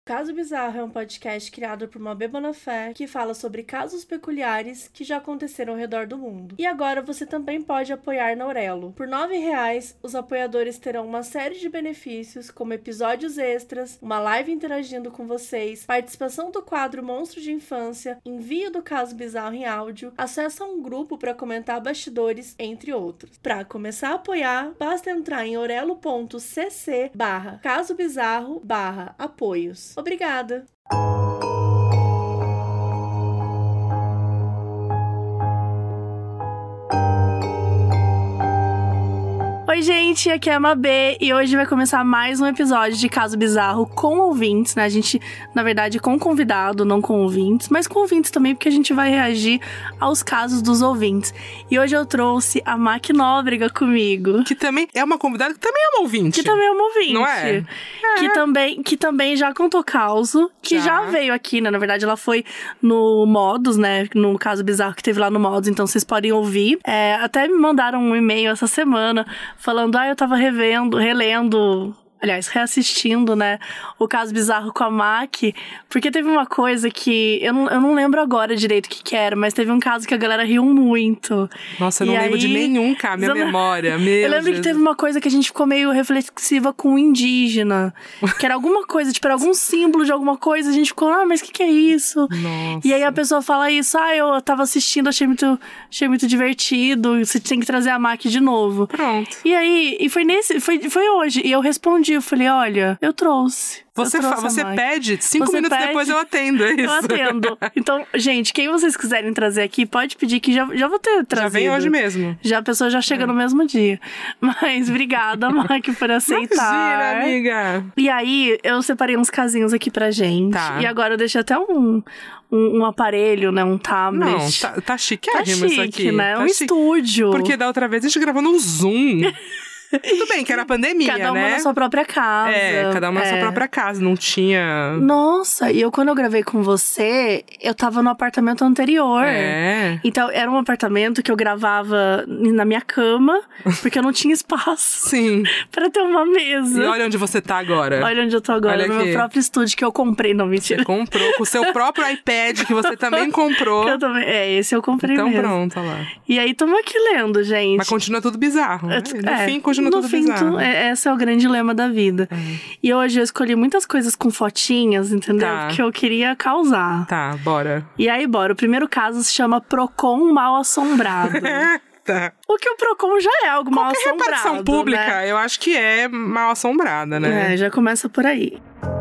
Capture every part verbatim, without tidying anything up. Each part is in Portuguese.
Caso Bizarro é um podcast criado por uma bêbada fé que fala sobre casos peculiares que já aconteceram ao redor do mundo. E agora você também pode apoiar na Aurelo. Por nove reais, os apoiadores terão uma série de benefícios, como episódios extras, uma live interagindo com vocês, participação do quadro Monstro de Infância, envio do Caso Bizarro em áudio, acesso a um grupo para comentar bastidores, entre outros. Para começar a apoiar, basta entrar em orelo.cc barra Caso Bizarro barra apoios. Obrigada! Oi, gente, aqui é a Mabê e hoje vai começar mais um episódio de Caso Bizarro com ouvintes, né? A gente, na verdade, com convidado, não com ouvintes, mas com ouvintes também, porque a gente vai reagir aos casos dos ouvintes. E hoje eu trouxe a Mac Nóbrega comigo. Que também é uma convidada que também é uma ouvinte. Que também é uma ouvinte. Não é? É. Que também, que também já contou causo, que já. já veio aqui, né? Na verdade, ela foi no Modus, né? No Caso Bizarro que teve lá no Modus, então vocês podem ouvir. É, até me mandaram um e-mail essa semana falando, ah, eu tava revendo, relendo, aliás, reassistindo, né, o Caso Bizarro com a Mac, porque teve uma coisa que, eu não, eu não lembro agora direito o que que era, mas teve um caso que a galera riu muito. Nossa, eu não e lembro aí, de nenhum, cara, minha memória, meu Eu lembro Jesus. que teve uma coisa que a gente ficou meio reflexiva com o indígena, que era alguma coisa, tipo, era algum símbolo de alguma coisa, a gente ficou, ah, mas o que que é isso? Nossa. E aí a pessoa fala isso, ah, eu tava assistindo, achei muito, achei muito divertido, você tem que trazer a Mac de novo. Pronto. E aí, e foi nesse, foi, foi hoje, e eu respondi, eu falei, olha, eu trouxe. Você, eu trouxe fa- você pede, cinco você minutos pede, depois eu atendo, é isso? Eu atendo. Então, gente, quem vocês quiserem trazer aqui, pode pedir que já, já vou ter trazido. Já vem hoje mesmo. Já a pessoa já chega é. no mesmo dia. Mas obrigada, Mac, por aceitar. Imagina, amiga. E aí, eu separei uns casinhos aqui pra gente. Tá. E agora eu deixei até um... Um, um aparelho, né? Um tablet. Não, tá, tá chiquérrimo tá isso aqui. Né? Tá um chique. estúdio. Porque da outra vez a gente gravou no Zoom. Tudo bem, que era pandemia, cada uma né? na sua própria casa. É, cada uma é. na sua própria casa, não tinha... Nossa, e eu quando eu gravei com você, eu tava no apartamento anterior. É. Então, era um apartamento que eu gravava na minha cama, porque eu não tinha espaço. Sim. Pra ter uma mesa. E olha onde você tá agora. Olha onde eu tô agora, olha no aqui. meu próprio estúdio que eu comprei, não, mentira. Você comprou, com o seu próprio iPad, que você também comprou. Eu também, é, esse eu comprei então, mesmo. Então pronto, olha lá. E aí, tamo aqui lendo, gente. Mas continua tudo bizarro, né? No é, fim, continua no tudo fim, bizarro. Tu, é, esse é o grande lema da vida. É. E hoje eu escolhi muitas coisas com fotinhas, entendeu? Tá. Que eu queria causar. Tá, bora. E aí, bora. O primeiro caso se chama Procon Mal Assombrado. Tá. O que o Procon já é algo mal Qualquer assombrado, repartição pública, né? eu acho que é mal assombrada, né? É, já começa por aí.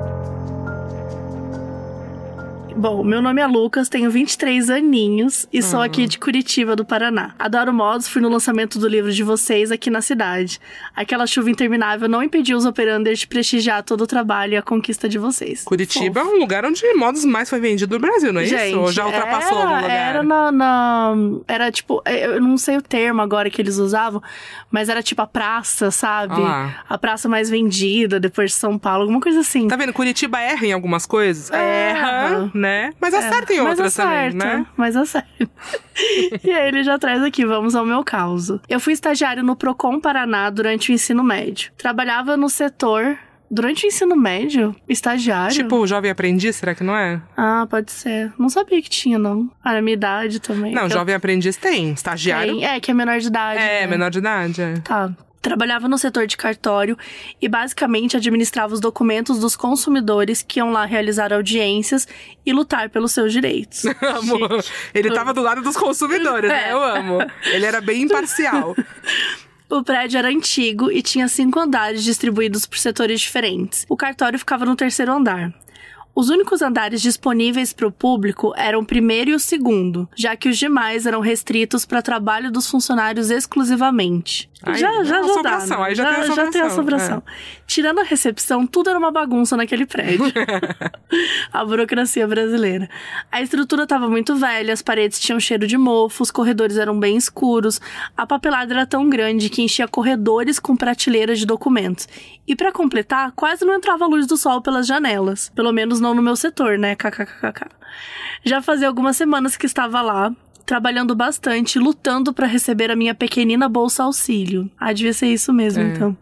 Bom, meu nome é Lucas, tenho vinte e três aninhos e sou uhum. aqui de Curitiba, do Paraná. Adoro Modus, fui no lançamento do livro de vocês aqui na cidade. Aquela chuva interminável não impediu os operanders de prestigiar todo o trabalho e a conquista de vocês. Curitiba Fofo. é um lugar onde Modus mais foi vendido no Brasil, não é Gente, isso? Ou já ultrapassou era, algum lugar? Era na, na... Era tipo... Eu não sei o termo agora que eles usavam, mas era tipo a praça, sabe? Ah. A praça mais vendida depois de São Paulo, alguma coisa assim. Tá vendo? Curitiba erra em algumas coisas. Erra. Né? Mas acerta é, em outras acerta, também, né? Mas acerta. E aí ele já traz aqui, vamos ao meu caso. Eu fui estagiário no Procon Paraná durante o ensino médio. Trabalhava no setor... Durante o ensino médio? Estagiário? Tipo, o jovem aprendiz, será que não é? Ah, pode ser. Não sabia que tinha, não. Ah, a minha idade também. Não, que jovem eu... aprendiz tem. Estagiário. Tem. É, que é menor de idade. É, né? menor de idade, é. Tá. Trabalhava no setor de cartório e basicamente administrava os documentos dos consumidores que iam lá realizar audiências e lutar pelos seus direitos. Amor, ele tava do lado dos consumidores, é. né? Eu amo. Ele era bem imparcial. O prédio era antigo e tinha cinco andares distribuídos por setores diferentes. O cartório ficava no terceiro andar. Os únicos andares disponíveis para o público eram o primeiro e o segundo, já que os demais eram restritos para trabalho dos funcionários exclusivamente. Aí, já já, já assombração, dá, né? aí já, já, tem assombração. já tem assombração. É. Tirando a recepção, tudo era uma bagunça naquele prédio. A burocracia brasileira. A estrutura estava muito velha, as paredes tinham cheiro de mofo, os corredores eram bem escuros, a papelada era tão grande que enchia corredores com prateleiras de documentos. E para completar, quase não entrava a luz do sol pelas janelas. Pelo menos não no meu setor, né? Kkkk. Já fazia algumas semanas que estava lá, trabalhando bastante, lutando para receber a minha pequenina bolsa auxílio. Ah, devia ser isso mesmo, é. Então.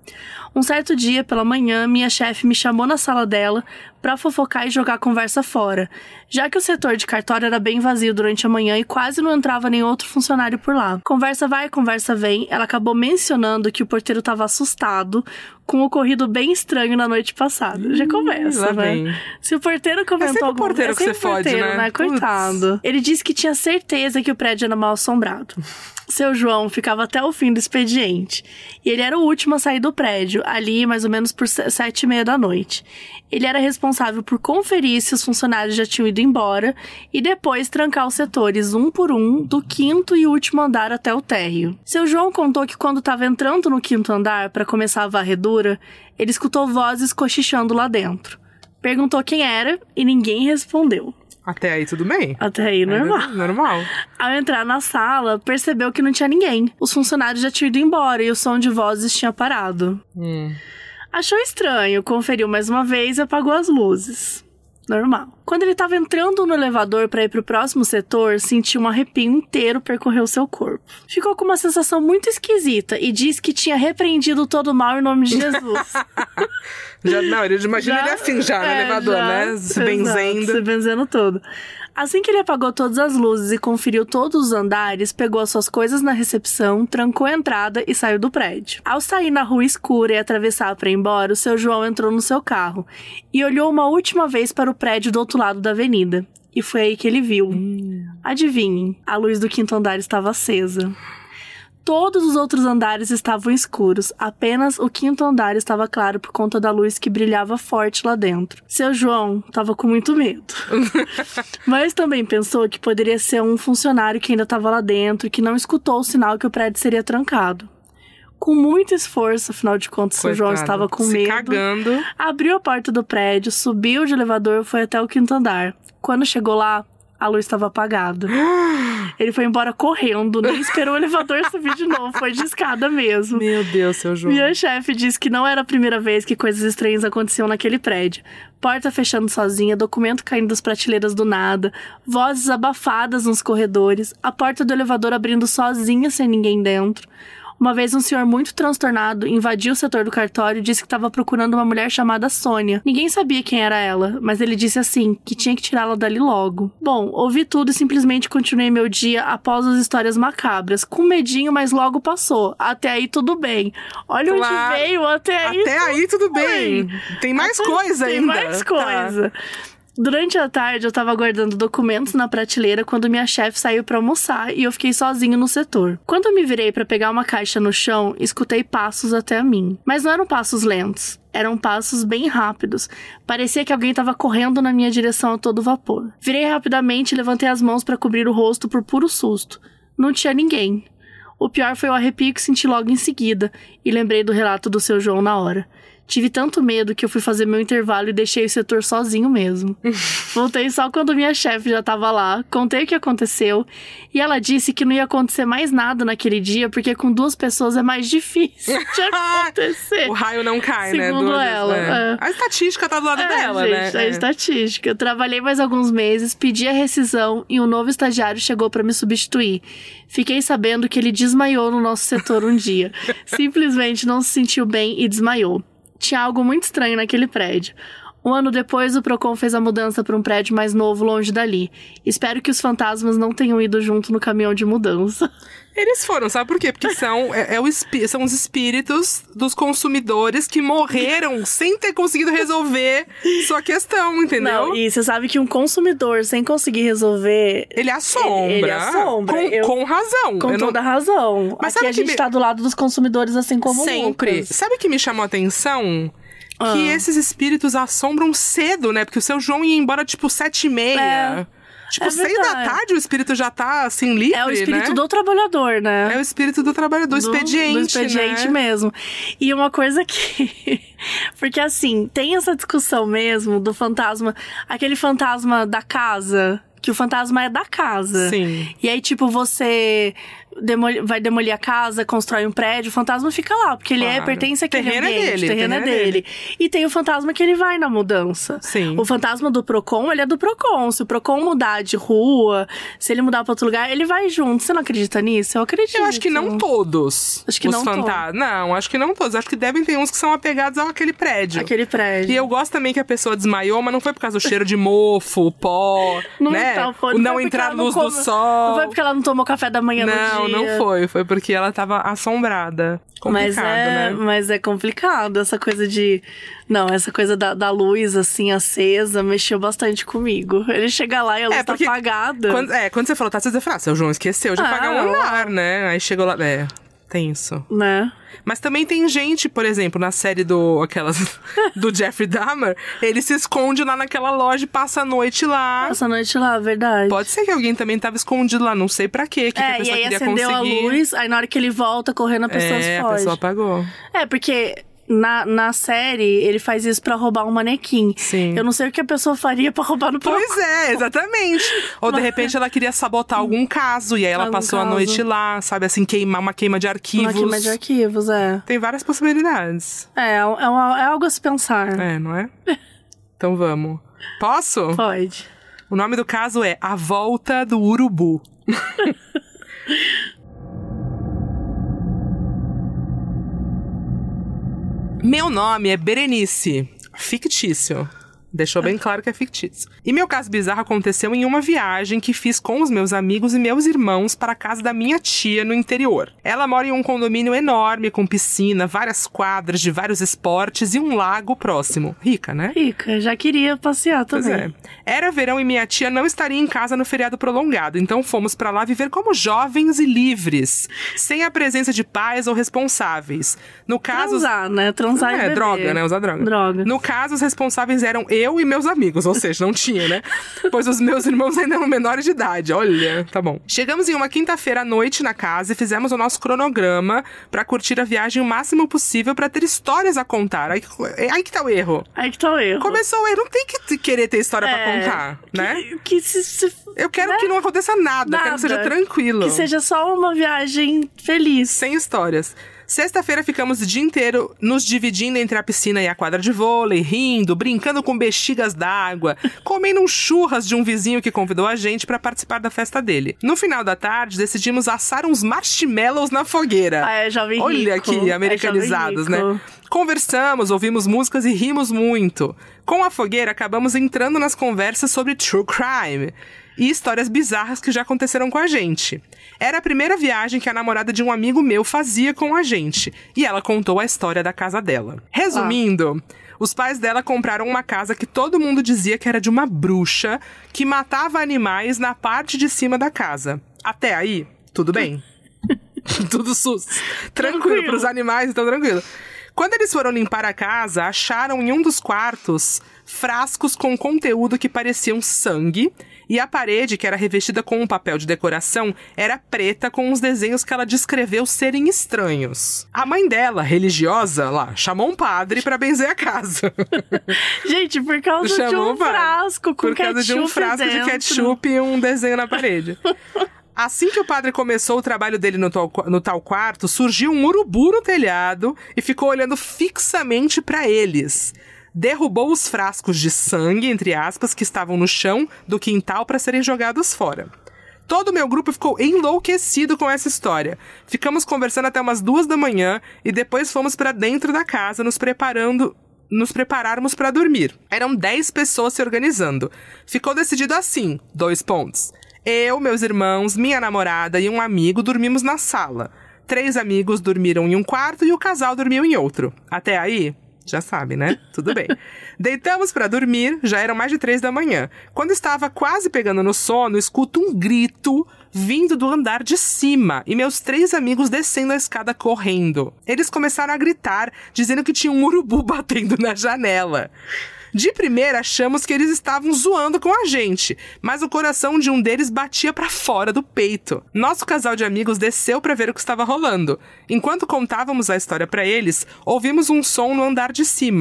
Um certo dia, pela manhã, minha chefe me chamou na sala dela pra fofocar e jogar a conversa fora, já que o setor de cartório era bem vazio durante a manhã e quase não entrava nem outro funcionário por lá. Conversa vai, conversa vem, ela acabou mencionando que o porteiro estava assustado com o ocorrido bem estranho na noite passada. Já começa, né? Vem. Se o porteiro comentou... É sempre o algum... porteiro é que você fode, porteiro, né? né? Coitado. Putz. Ele disse que tinha certeza que o prédio era mal assombrado. Seu João ficava até o fim do expediente. E ele era o último a sair do prédio, ali mais ou menos por sete e meia da noite. Ele era responsável por conferir se os funcionários já tinham ido embora e depois trancar os setores um por um, do quinto e último andar até o térreo. Seu João contou que quando estava entrando no quinto andar para começar a varredura, ele escutou vozes cochichando lá dentro. Perguntou quem era e ninguém respondeu. Até aí tudo bem? Até aí normal. É normal. Ao entrar na sala, percebeu que não tinha ninguém. Os funcionários já tinham ido embora e o som de vozes tinha parado. Hum. Achou estranho, conferiu mais uma vez e apagou as luzes. Normal. Quando ele estava entrando no elevador para ir pro próximo setor, sentiu um arrepio inteiro percorrer o seu corpo. Ficou com uma sensação muito esquisita e disse que tinha repreendido todo o mal em nome de Jesus. já, não, ele imagina já, ele assim já no é, elevador, já, né? Se benzendo. Exato, se benzendo todo. Assim que ele apagou todas as luzes e conferiu todos os andares, pegou as suas coisas na recepção, trancou a entrada e saiu do prédio. Ao sair na rua escura e atravessar para ir embora, o seu João entrou no seu carro e olhou uma última vez para o prédio do outro lado da avenida. E foi aí que ele viu. Hum. Adivinhem, a luz do quinto andar estava acesa. Todos os outros andares estavam escuros, apenas o quinto andar estava claro por conta da luz que brilhava forte lá dentro. Seu João estava com muito medo. Mas também pensou que poderia ser um funcionário que ainda estava lá dentro e que não escutou o sinal que o prédio seria trancado. Com muito esforço, afinal de contas, seu João estava com se medo. Cagando. Abriu a porta do prédio, subiu de elevador e foi até o quinto andar. Quando chegou lá, a luz estava apagada. Ele foi embora correndo, nem esperou o elevador subir de novo, foi de escada mesmo. Meu Deus, seu João. Minha chefe disse que não era a primeira vez que coisas estranhas aconteciam naquele prédio. Porta fechando sozinha, documento caindo das prateleiras do nada, vozes abafadas nos corredores, a porta do elevador abrindo sozinha sem ninguém dentro. Uma vez um senhor muito transtornado invadiu o setor do cartório e disse que estava procurando uma mulher chamada Sônia. Ninguém sabia quem era ela, mas ele disse assim, que tinha que tirá-la dali logo. Bom, ouvi tudo e simplesmente continuei meu dia após as histórias macabras. Com medinho, mas logo passou. Até aí tudo bem. Olha claro. Onde veio, até aí Até aí tudo bem. bem. Tem mais até coisa tem ainda. Tem mais coisa. Tá. Durante a tarde, eu tava guardando documentos na prateleira quando minha chefe saiu pra almoçar e eu fiquei sozinho no setor. Quando eu me virei pra pegar uma caixa no chão, escutei passos até a mim. Mas não eram passos lentos. Eram passos bem rápidos. Parecia que alguém tava correndo na minha direção a todo vapor. Virei rapidamente e levantei as mãos pra cobrir o rosto por puro susto. Não tinha ninguém. O pior foi o arrepio que senti logo em seguida e lembrei do relato do seu João na hora. Tive tanto medo que eu fui fazer meu intervalo e deixei o setor sozinho mesmo. Voltei só quando minha chefe já tava lá, contei o que aconteceu e ela disse que não ia acontecer mais nada naquele dia porque com duas pessoas é mais difícil de acontecer. O raio não cai, Segundo né? Segundo ela. É. É. A estatística tá do lado é, dela, gente, né? A é. estatística. Eu trabalhei mais alguns meses, pedi a rescisão e um novo estagiário chegou pra me substituir. Fiquei sabendo que ele desmaiou no nosso setor um dia. Simplesmente não se sentiu bem e desmaiou. Tinha algo muito estranho naquele prédio. Um ano depois, o Procon fez a mudança para um prédio mais novo, longe dali. Espero que os fantasmas não tenham ido junto no caminhão de mudança. Eles foram, sabe por quê? Porque são, é, é o espí- são os espíritos dos consumidores que morreram sem ter conseguido resolver sua questão, entendeu? Não, e você sabe que um consumidor, sem conseguir resolver... Ele assombra. Ele, ele assombra. Com, Eu, com razão. Com Eu toda não... razão. Mas aqui a gente me... tá do lado dos consumidores, assim como Sempre. Lucas. Sabe o que me chamou a atenção? Ah. Que esses espíritos assombram cedo, né? Porque o seu João ia embora, tipo, sete e meia. É. Tipo, é seis da tarde o espírito já tá, assim, livre, né? É o espírito né? do trabalhador, né? É o espírito do trabalhador, do, do expediente, Do expediente né? mesmo. E uma coisa que... Porque, assim, tem essa discussão mesmo do fantasma... Aquele fantasma da casa... Que o fantasma é da casa. Sim. E aí, tipo, você demoli- vai demolir a casa, constrói um prédio, o fantasma fica lá, porque ele Claro. é, pertence àquele Terreno é ambiente, dele, o terreno é terreno é dele. E tem o fantasma que ele vai na mudança. Sim. O fantasma do Procon, ele é do Procon. Se o Procon mudar de rua, se ele mudar pra outro lugar, ele vai junto. Você não acredita nisso? Eu acredito. Eu acho que não todos. Acho que os não fantasmas. Não, acho que não todos. Acho que devem ter uns que são apegados àquele prédio. Aquele prédio. E eu gosto também que a pessoa desmaiou, mas não foi por causa do cheiro de mofo, pó, Não, né? então, foi- o não não foi porque entrar ela não luz come- do sol. Não foi porque ela não tomou café da manhã Não, no dia. não foi. Foi porque ela tava assombrada. Complicado, Mas é, né? mas é complicado essa coisa de... Não, essa coisa da, da luz, assim, acesa, mexeu bastante comigo. Ele chega lá e a luz É, tá porque apagada. Quando, é, quando você falou, tá, você fala, ah, seu João esqueceu de Ah, apagar um andar, né? Aí chegou lá, é, tenso. Né? Mas também tem gente, por exemplo, na série do aquelas do Jeffrey Dahmer, ele se esconde lá naquela loja e passa a noite lá. Essa noite lá, verdade. Pode ser que alguém também tava escondido lá, não sei pra quê, que, que a É, e pessoa aí queria acendeu conseguir. a luz, aí na hora que ele volta correndo, a pessoa é, foge. a pessoa apagou. É, porque na, na série ele faz isso pra roubar um manequim. Sim. Eu não sei o que a pessoa faria pra roubar no Procon. Pois é, exatamente. Ou de repente ela queria sabotar algum caso e aí ela Algum passou a caso. noite lá, sabe, assim, queimar uma queima de arquivos. Uma queima de arquivos, é. Tem várias possibilidades. É, é, uma- é algo a se pensar. É, não é? Então vamos. Posso? Pode. O nome do caso é A Volta do Urubu. Meu nome é Berenice. Fictício. Deixou bem claro que é fictício. E meu caso bizarro aconteceu em uma viagem que fiz com os meus amigos e meus irmãos para a casa da minha tia no interior. Ela mora em um condomínio enorme, com piscina, várias quadras de vários esportes e um lago próximo. Rica, né? Rica, já queria passear Pois também. é. Era verão e minha tia não estaria em casa no feriado prolongado, então fomos pra lá viver como jovens e livres, sem a presença de pais ou responsáveis. No caso... Transar, né? Transar e É, beber. droga, né? Usar droga. Droga. No caso, os responsáveis eram eu e meus amigos, ou seja, não tinha, né? Pois os meus irmãos ainda eram menores de idade, olha, tá bom. Chegamos em uma quinta-feira à noite na casa e fizemos o nosso cronograma pra curtir a viagem o máximo possível pra ter histórias a contar. Aí, aí que tá o erro. Aí que tá o erro. Começou o erro, não tem que t- querer ter história pra É, contar, né? Que, que se, se- Eu quero né? que não aconteça nada, eu quero que seja Nada. tranquilo. Que seja só uma viagem feliz. Sem histórias. Sexta-feira ficamos o dia inteiro nos dividindo entre a piscina e a quadra de vôlei, rindo, brincando com bexigas d'água, comendo um churras de um vizinho que convidou a gente pra participar da festa dele. No final da tarde, decidimos assar uns marshmallows na fogueira. Ah, é jovem Olha rico. aqui, É americanizados, jovem rico. né? Conversamos, ouvimos músicas e rimos muito. Com a fogueira, acabamos entrando nas conversas sobre true crime e histórias bizarras que já aconteceram com a gente. Era a primeira viagem que a namorada de um amigo meu fazia com a gente, e ela contou a história da casa dela. Resumindo, os pais dela compraram uma casa que todo mundo dizia que era de uma bruxa que matava animais na parte de cima da casa. Até aí, tudo bem? Tudo sus. Tranquilo, Tranquilo. pros animais, então tranquilo. Quando eles foram limpar a casa, acharam em um dos quartos frascos com conteúdo que pareciam sangue, e a parede, que era revestida com um papel de decoração, era preta com os desenhos que ela descreveu serem estranhos. A mãe dela, religiosa, lá, chamou um padre pra benzer a casa. Gente, por causa de Chamou um o padre. frasco com Por causa de um ketchup frasco de dentro. ketchup e um desenho na parede. Assim que o padre começou o trabalho dele no tal, no tal quarto, surgiu um urubu no telhado e ficou olhando fixamente pra eles. Derrubou os frascos de sangue, entre aspas, que estavam no chão do quintal para serem jogados fora. Todo o meu grupo ficou enlouquecido com essa história. Ficamos conversando até umas duas da manhã e depois fomos pra dentro da casa, nos preparando... nos prepararmos para dormir. Eram dez pessoas se organizando. Ficou decidido assim, dois pontos. Eu, meus irmãos, minha namorada e um amigo dormimos na sala. Três amigos dormiram em um quarto e o casal dormiu em outro. Até aí, já sabe, né? Tudo bem. Deitamos para dormir, já eram mais de três da manhã. Quando estava quase pegando no sono, escuto um grito vindo do andar de cima e meus três amigos descendo a escada correndo. Eles começaram a gritar, dizendo que tinha um urubu batendo na janela. De primeira, achamos que eles estavam zoando com a gente, mas o coração de um deles batia pra fora do peito. Nosso casal de amigos desceu pra ver o que estava rolando. Enquanto contávamos a história pra eles, ouvimos um som no andar de cima.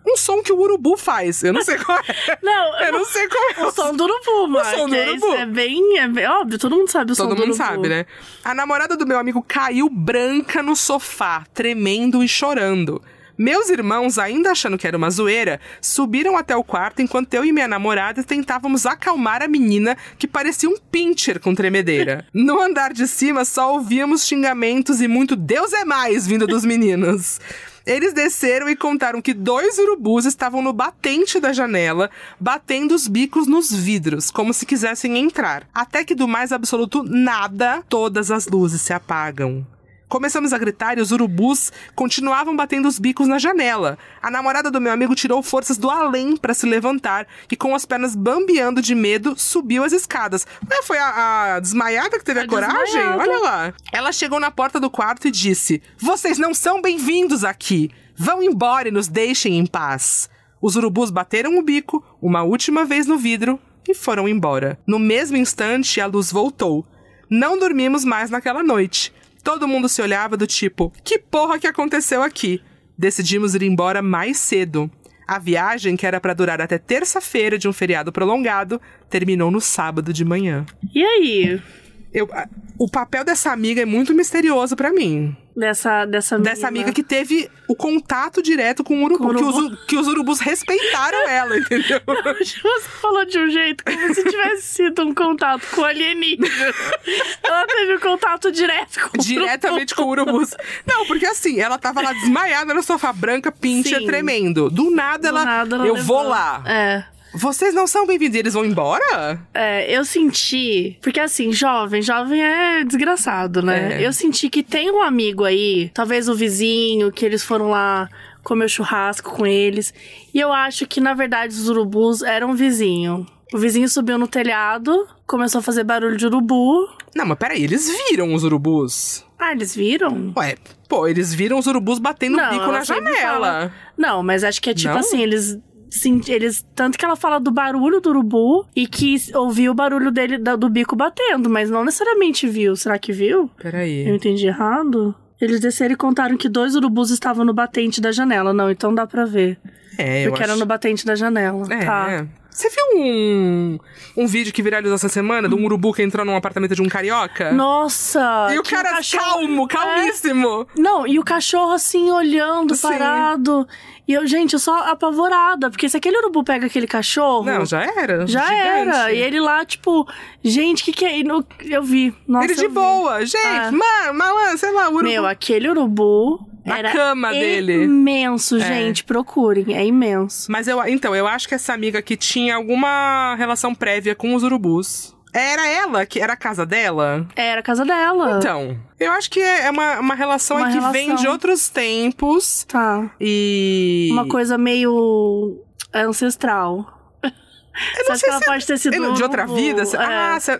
um som que o urubu faz. Eu não sei qual é. Não, eu não sei qual é. O som do urubu, mano. O som do urubu. É bem, é bem óbvio, todo mundo sabe o som do urubu. Todo mundo sabe, né? A namorada do meu amigo caiu branca no sofá, tremendo e chorando. Meus irmãos, ainda achando que era uma zoeira, subiram até o quarto enquanto eu e minha namorada tentávamos acalmar a menina que parecia um pincher com tremedeira. No andar de cima, só ouvíamos xingamentos e muito Deus é mais vindo dos meninos. Eles desceram e contaram que dois urubus estavam no batente da janela, batendo os bicos nos vidros, como se quisessem entrar. Até que do mais absoluto nada, todas as luzes se apagam. Começamos a gritar e os urubus continuavam batendo os bicos na janela. A namorada do meu amigo tirou forças do além para se levantar e, com as pernas bambeando de medo, subiu as escadas. Ué, foi a, a desmaiada que teve a, a coragem? Desmaiada. Olha lá. Ela chegou na porta do quarto e disse: "Vocês não são bem-vindos aqui. Vão embora e nos deixem em paz." Os urubus bateram o bico uma última vez no vidro e foram embora. No mesmo instante, a luz voltou. Não dormimos mais naquela noite. Todo mundo se olhava do tipo, que porra que aconteceu aqui? Decidimos ir embora mais cedo. A viagem, que era pra durar até terça-feira de um feriado prolongado, terminou no sábado de manhã. E aí? Eu, o papel dessa amiga é muito misterioso pra mim. Dessa, dessa amiga. Dessa amiga que teve o contato direto com o urubu. Com o urubu. Que, os, que os urubus respeitaram ela, entendeu? Você falou de um jeito como se tivesse sido um contato com o alienígena. Ela teve um contato direto com o Diretamente urubu. com urubus. Não, porque assim, ela tava lá desmaiada no sofá, branca, pincher, Sim. tremendo. Do nada Do ela... nada ela eu levou. vou lá. É. Vocês não são bem-vindos, eles vão embora? É, eu senti... Porque assim, jovem, jovem é desgraçado, né? É. Eu senti que tem um amigo aí, talvez o vizinho, que eles foram lá comer churrasco com eles. E eu acho que, na verdade, os urubus eram um vizinho. O vizinho subiu no telhado, começou a fazer barulho de urubu. Não, mas peraí, eles viram os urubus? Ah, eles viram? Ué, pô, eles viram os urubus batendo não, o bico na janela. Fala... Não, mas acho que é tipo não? assim, eles... Sim, eles, tanto que ela fala do barulho do urubu e que ouviu o barulho dele, do bico batendo, mas não necessariamente viu. Será que viu? Peraí. Eu entendi errado? Eles desceram e contaram que dois urubus estavam no batente da janela. Não, então dá pra ver. É, eu Porque acho... era no batente da janela. É, tá. é. Você viu um, um vídeo que viralizou essa semana de um urubu que entrou num apartamento de um carioca? Nossa! E o cara o cachorro... calmo, calmíssimo. É. Não, e o cachorro assim, olhando, Sim. parado. E eu, gente, eu só apavorada. Porque se aquele urubu pega aquele cachorro... Não, já era. Já gigante. era. E ele lá, tipo... Gente, o que que é? Eu vi. Nossa, ele de boa. Gente, é. mano, malandro, sei lá, urubu. Meu, aquele urubu... Na era cama dele. Imenso, gente. É. Procurem. É imenso. Mas eu, então, eu acho que essa amiga aqui tinha alguma relação prévia com os urubus. Era ela? Que era a casa dela? Era a casa dela. Então, eu acho que é uma, uma relação uma aí relação. que vem de outros tempos. Tá. E... Uma coisa meio ancestral. Eu não Sabe sei que ela se pode ter sido é... um De outra vida? É. Ah, você...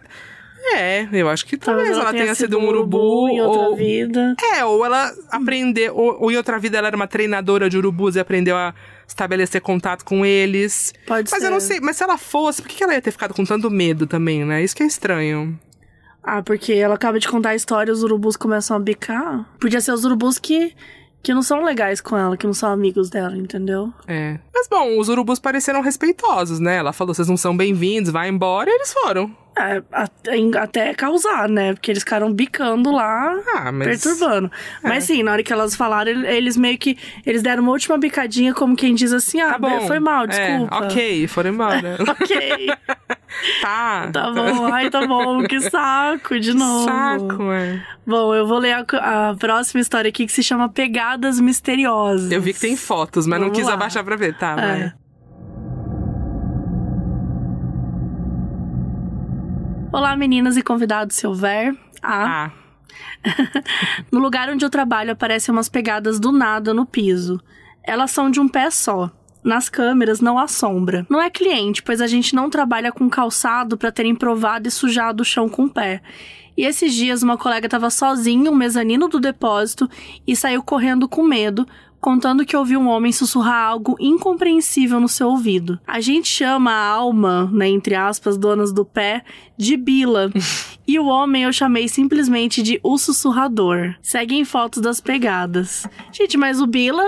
É, eu acho que talvez, talvez ela, ela tenha sido um urubu, urubu em outra ou... vida. É, ou ela aprendeu, ou, ou em outra vida ela era uma treinadora de urubus e aprendeu a estabelecer contato com eles. Pode mas ser. Mas eu não sei, mas se ela fosse, por que ela ia ter ficado com tanto medo também, né? Isso que é estranho. Ah, porque ela acaba de contar a história e os urubus começam a bicar. Podia ser os urubus que... Que não são legais com ela, que não são amigos dela, entendeu? É. Mas bom, os urubus pareceram respeitosos, né? Ela falou, vocês não são bem-vindos, vai embora, e eles foram. É, até causar, né? Porque eles ficaram bicando lá, ah, mas... perturbando. É. Mas sim, na hora que elas falaram, eles meio que... Eles deram uma última bicadinha, como quem diz assim, ah, tá bom. Foi mal, desculpa. É, ok, foram embora. Ok. Tá. Tá bom, ai, tá bom, que saco, de novo. Saco, é. Bom, eu vou ler a, a próxima história aqui, que se chama Pegadas Misteriosas. Eu vi que tem fotos, mas Vamos não quis lá. abaixar pra ver, tá, é. vai. Olá, meninas e convidados, se houver. Ah. ah. No lugar onde eu trabalho, aparecem umas pegadas do nada no piso. Elas são de um pé só. Nas câmeras não há sombra. Não é cliente, pois a gente não trabalha com calçado para terem provado e sujado o chão com o pé. E esses dias uma colega estava sozinha no mezanino do depósito e saiu correndo com medo, contando que ouviu um homem sussurrar algo incompreensível no seu ouvido. A gente chama a alma, né, entre aspas, donas do pé, de Bila. E o homem eu chamei simplesmente de o sussurrador. Seguem fotos das pegadas. Gente, mas o Bila...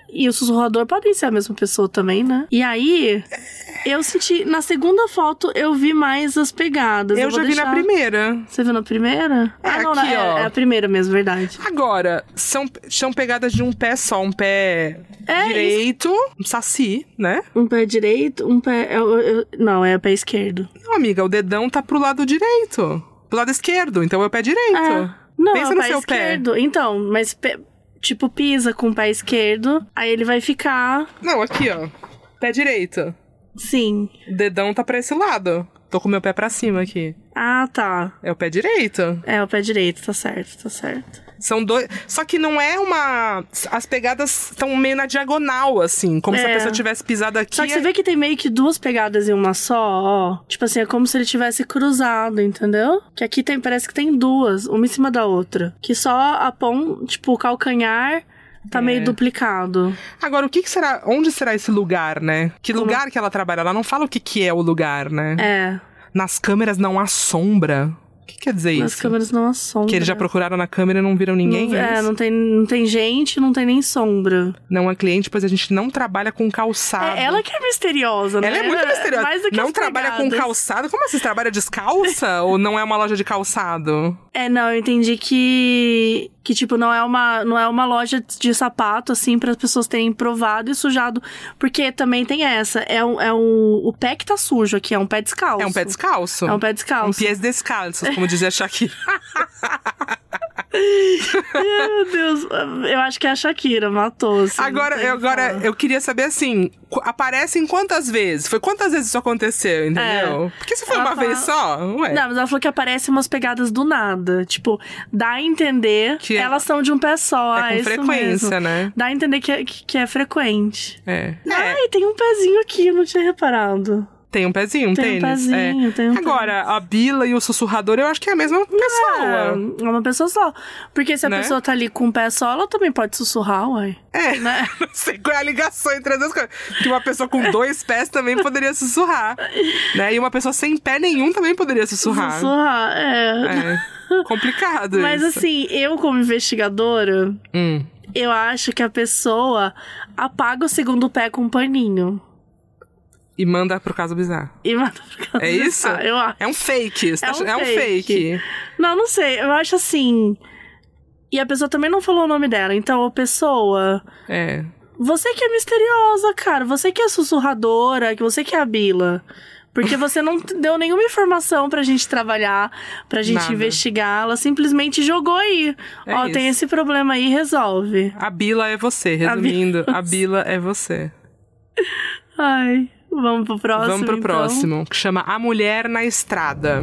E o sussurrador podem ser a mesma pessoa também, né? E aí, eu senti... Na segunda foto, eu vi mais as pegadas. Eu, eu já deixar... vi na primeira. Você viu na primeira? É, ah, não, aqui, é, ó. é a primeira mesmo, verdade. Agora, são, são pegadas de um pé só. Um pé É, direito, um saci, né? Um pé direito, um pé... Eu, eu, não, é o pé esquerdo. Não, amiga, o dedão tá pro lado direito. Pro lado esquerdo, então é o pé direito. É. Não, Pensa é o no pé seu esquerdo. Pé. Então, mas... Pe... Tipo, pisa com o pé esquerdo, aí ele vai ficar... Não, aqui, ó. Pé direito. Sim. O dedão tá pra esse lado. Tô com o meu pé pra cima aqui. Ah, tá. É o pé direito. É o pé direito, tá certo, tá certo. São dois... Só que não é uma... As pegadas estão meio na diagonal, assim. Como é. se a pessoa tivesse pisado aqui. Só que você vê que tem meio que duas pegadas em uma só, ó. Tipo assim, é como se ele tivesse cruzado, entendeu? Que aqui tem, parece que tem duas, uma em cima da outra. Que só a pão, tipo, o calcanhar... Tá é. meio duplicado. Agora, o que, que será... Onde será esse lugar, né? Que Como... lugar que ela trabalha? Ela não fala o que, que é o lugar, né? É. Nas câmeras não há sombra. O que quer dizer Nas isso? Nas câmeras não há sombra. Que eles já procuraram na câmera e não viram ninguém? Não, é, é não, tem, não tem gente, não tem nem sombra. Não é cliente, pois a gente não trabalha com calçado. É ela que é misteriosa, né? Ela é muito misteriosa. Mais do que não trabalha pegadas. com calçado? Como assim? Você trabalha descalça? Ou não é uma loja de calçado? É, não, eu entendi que... Que, tipo, não é uma, não é uma loja de sapato, assim, para as pessoas terem provado e sujado. Porque também tem essa. É, um, é um, o pé que tá sujo aqui, é um pé descalço. É um pé descalço. É um pé descalço. Um pés descalços, como dizia a Shakira. Meu Deus, eu acho que é a Shakira, matou. Assim, agora, eu, agora eu queria saber assim: aparecem quantas vezes? Foi quantas vezes isso aconteceu, entendeu? É. Porque se foi ela uma fala... vez só, ué. Não, mas ela falou que aparecem umas pegadas do nada. Tipo, dá a entender que elas são de um pé só. É ah, com isso frequência, mesmo. né? Dá a entender que é, que é frequente. É. Ai, é. tem um pezinho aqui, eu não tinha reparado. Tem um pezinho, um tem tênis. Um pezinho, é. tem um Agora, tênis. A Bila e o sussurrador, eu acho que é a mesma pessoa. É, é uma pessoa só. Porque se a né? pessoa tá ali com um pé só, ela também pode sussurrar, ué. É, né? Não sei qual é a ligação entre as duas coisas. Que uma pessoa com dois pés também poderia sussurrar, né? E uma pessoa sem pé nenhum também poderia sussurrar. Sussurrar, é. É, complicado Mas isso. assim, eu como investigadora, hum. eu acho que a pessoa apaga o segundo pé com um paninho. E manda pro caso bizarro. E manda pro caso É isso? bizarro, eu acho. É um fake. Você É tá um ach... é um fake. fake. Não, não sei. Eu acho assim... E a pessoa também não falou o nome dela. Então, a pessoa... É. Você que é misteriosa, cara. Você que é sussurradora. Que você que é a Bila. Porque você não deu nenhuma informação pra gente trabalhar, pra gente Nada. investigar. Ela simplesmente jogou aí. É Ó, isso. tem esse problema aí, resolve. A Bila é você, resumindo. A Bila é você. Ai, vamos pro próximo, Vamos pro então. próximo, que chama A Mulher na Estrada.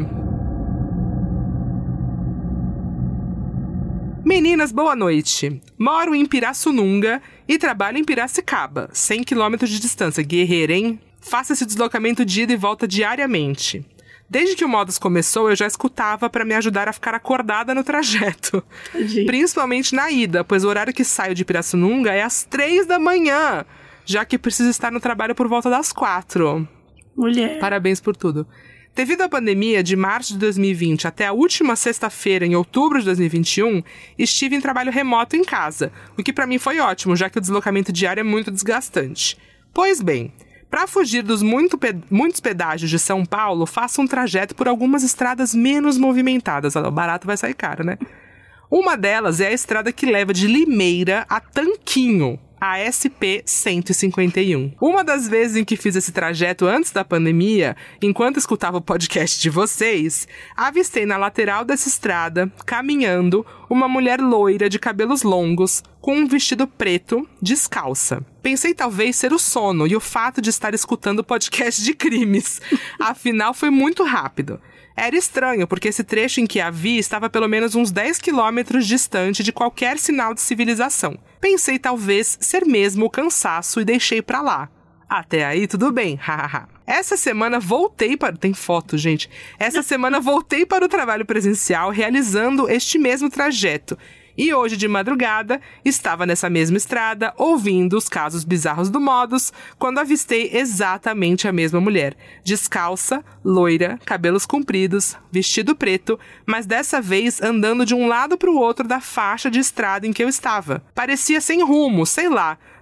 Meninas, boa noite. Moro em Pirassununga e trabalho em Piracicaba, cem quilômetros de distância. Guerreira, hein? Faço esse deslocamento de ida e volta diariamente. Desde que o Modus começou, eu já escutava para me ajudar a ficar acordada no trajeto. Tadinho. Principalmente na ida, pois o horário que saio de Pirassununga é às três da manhã, já que preciso estar no trabalho por volta das quatro. Mulher. Parabéns por tudo. Devido à pandemia, de março de dois mil e vinte até a última sexta-feira, em outubro de dois mil e vinte e um, estive em trabalho remoto em casa, o que para mim foi ótimo, já que o deslocamento diário é muito desgastante. Pois bem, para fugir dos muito pe- muitos pedágios de São Paulo, faço um trajeto por algumas estradas menos movimentadas. O barato vai sair caro, né? Uma delas é a estrada que leva de Limeira a Tanquinho, a S P cento e cinquenta e um. Uma das vezes em que fiz esse trajeto antes da pandemia, enquanto escutava o podcast de vocês, avistei na lateral dessa estrada, caminhando, uma mulher loira de cabelos longos, com um vestido preto, descalça. Pensei talvez ser o sono e o fato de estar escutando o podcast de crimes. Afinal, foi muito rápido. Era estranho, porque esse trecho em que a vi estava pelo menos uns dez quilômetros distante de qualquer sinal de civilização. Pensei talvez ser mesmo o cansaço e deixei pra lá. Até aí tudo bem, hahaha. Essa semana voltei para... Tem foto, gente. Essa semana voltei para o trabalho presencial realizando este mesmo trajeto. E hoje, de madrugada, estava nessa mesma estrada, ouvindo os casos bizarros do Modus, quando avistei exatamente a mesma mulher. Descalça, loira, cabelos compridos, vestido preto, mas dessa vez andando de um lado para o outro da faixa de estrada em que eu estava. Parecia sem rumo, sei lá,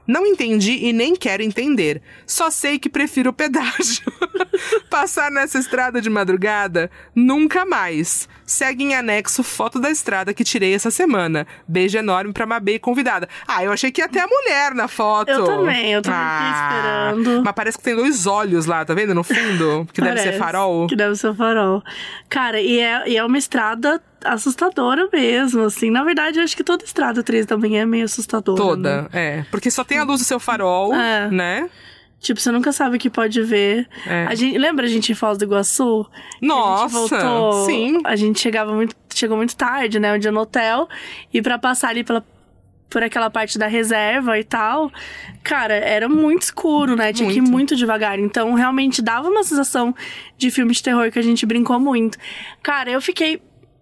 Não entendi e nem quero entender. Só sei que prefiro o pedágio. Passar nessa estrada de madrugada? Nunca mais. Segue em anexo foto da estrada que tirei essa semana. Beijo enorme pra Mabê convidada. Ah, eu achei que ia ter a mulher na foto. Eu também, eu também ah, fiquei esperando. Mas parece que tem dois olhos lá, tá vendo? No fundo. Que Parece, deve ser farol. Que deve ser farol. Cara, e é, e é uma estrada assustadora mesmo, assim. Na verdade, eu acho que toda estrada três da manhã é meio assustadora. Toda, né? é. Porque só tem a luz do seu farol, é. né? Tipo, você nunca sabe o que pode ver. É. A gente, lembra a gente em Foz do Iguaçu? Nossa, a gente voltou, sim. A gente chegava muito, chegou muito tarde, né? Um dia no hotel. E pra passar ali pela, por aquela parte da reserva e tal, cara, era muito escuro, né? Tinha muito. que ir muito devagar. Então, realmente, dava uma sensação de filme de terror que a gente brincou muito. Cara, eu fiquei...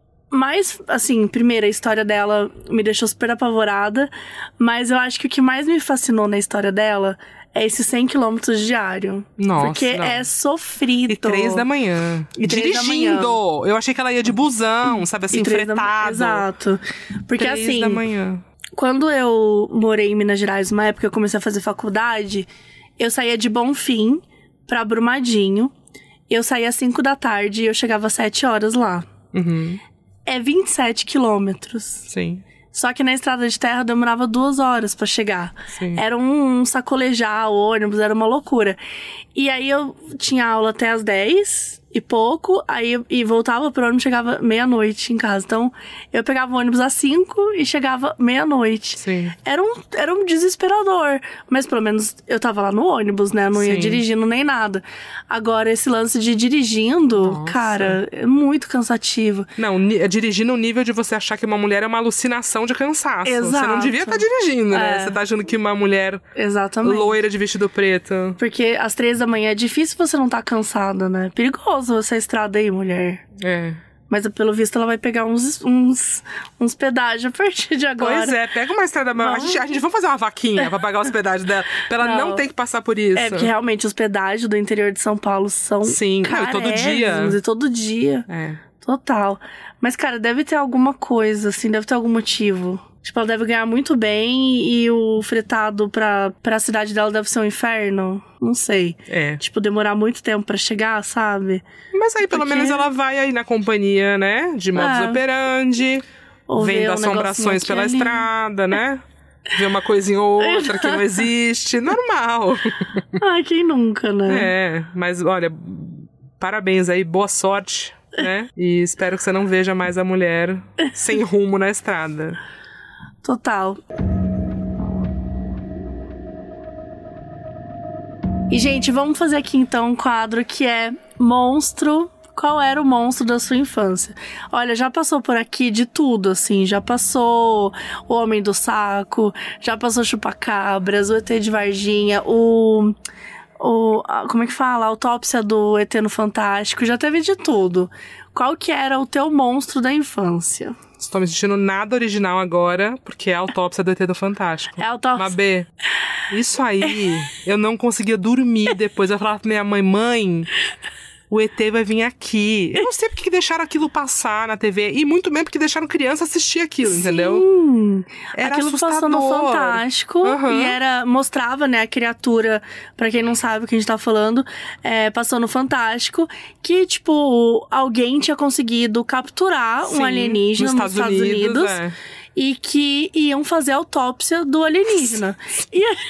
Mas, assim, primeiro, a história dela me deixou super apavorada. Mas eu acho que o que mais me fascinou na história dela é esses cem quilômetros diário. Nossa, porque não. é sofrido. E três da manhã. E três Dirigindo! da manhã. Eu achei que ela ia de busão, sabe assim, E três da- fretado. Exato. Porque, três assim, da manhã. quando eu morei em Minas Gerais, uma época eu comecei a fazer faculdade, eu saía de Bonfim pra Brumadinho. Eu saía às cinco da tarde e eu chegava às sete horas lá. Uhum. É vinte e sete quilômetros. Sim. Só que na estrada de terra demorava duas horas pra chegar. Sim. Era um sacolejar o ônibus, era uma loucura. E aí eu tinha aula até às dez e pouco, aí eu, e voltava pro ônibus, chegava meia-noite em casa. Então, eu pegava o ônibus às cinco e chegava meia-noite. Sim. Era um, era um desesperador. Mas pelo menos eu tava lá no ônibus, né? Não ia Sim. dirigindo nem nada. Agora, esse lance de dirigindo, Nossa. cara, é muito cansativo. Não, ni- dirigir no nível de você achar que uma mulher é uma alucinação de cansaço. Você não Exato. devia estar dirigindo, né? É. Você tá achando que uma mulher Exatamente. loira de vestido preto. Porque às três da manhã é difícil você não tá cansada, né? Perigoso essa estrada aí, mulher. É. Mas pelo visto ela vai pegar uns, uns, uns pedágios a partir de agora. Pois é, pega uma estrada... A Vamos. gente, a gente vai fazer uma vaquinha pra pagar os pedágios dela. Pra ela não, Não. ter que passar por isso. É, porque realmente os pedágios do interior de São Paulo são Sim, não, e todo dia. carésimos, E todo dia. É. Total. Mas, cara, deve ter alguma coisa, assim, deve ter algum motivo. Tipo, ela deve ganhar muito bem e o fretado pra, pra cidade dela deve ser um inferno. Não sei. É. Tipo, demorar muito tempo pra chegar, sabe? Mas aí, pelo Porque- menos, ela vai aí na companhia, né? De modus É. operandi. Ou ver Vendo um assombrações negocinho pela aqui ali. estrada, né? Ver uma coisinha ou outra que não existe. Normal. Ai, quem nunca, né? É, mas olha, parabéns aí, boa sorte, né? E espero que você não veja mais a mulher sem rumo na estrada. Total. E, gente, vamos fazer aqui então um quadro que é monstro. Qual era o monstro da sua infância? Olha, já passou por aqui de tudo, assim. Já passou o Homem do Saco, já passou Chupacabras, o E T de Varginha, o... o a- como é que fala? A autópsia do E T no Fantástico. Já teve de tudo. Qual que era o teu monstro da infância? Estou me sentindo nada original agora, porque é a autópsia do E T do Fantástico. É a autópsia. Mabê, isso aí, eu não conseguia dormir depois. Eu falava pra minha mãe, mãe, o E T vai vir aqui. Eu não sei porque que deixaram aquilo passar na T V. E muito menos porque deixaram criança assistir aquilo, entendeu? Sim. Era Aquilo passou no assustador. Fantástico. Aham. E era, mostrava, né, a criatura, pra quem não sabe o que a gente tá falando, é, passou no Fantástico, que, tipo, alguém tinha conseguido capturar Sim, um alienígena nos Estados, Unidos, é. e que iam fazer a autópsia do alienígena. E a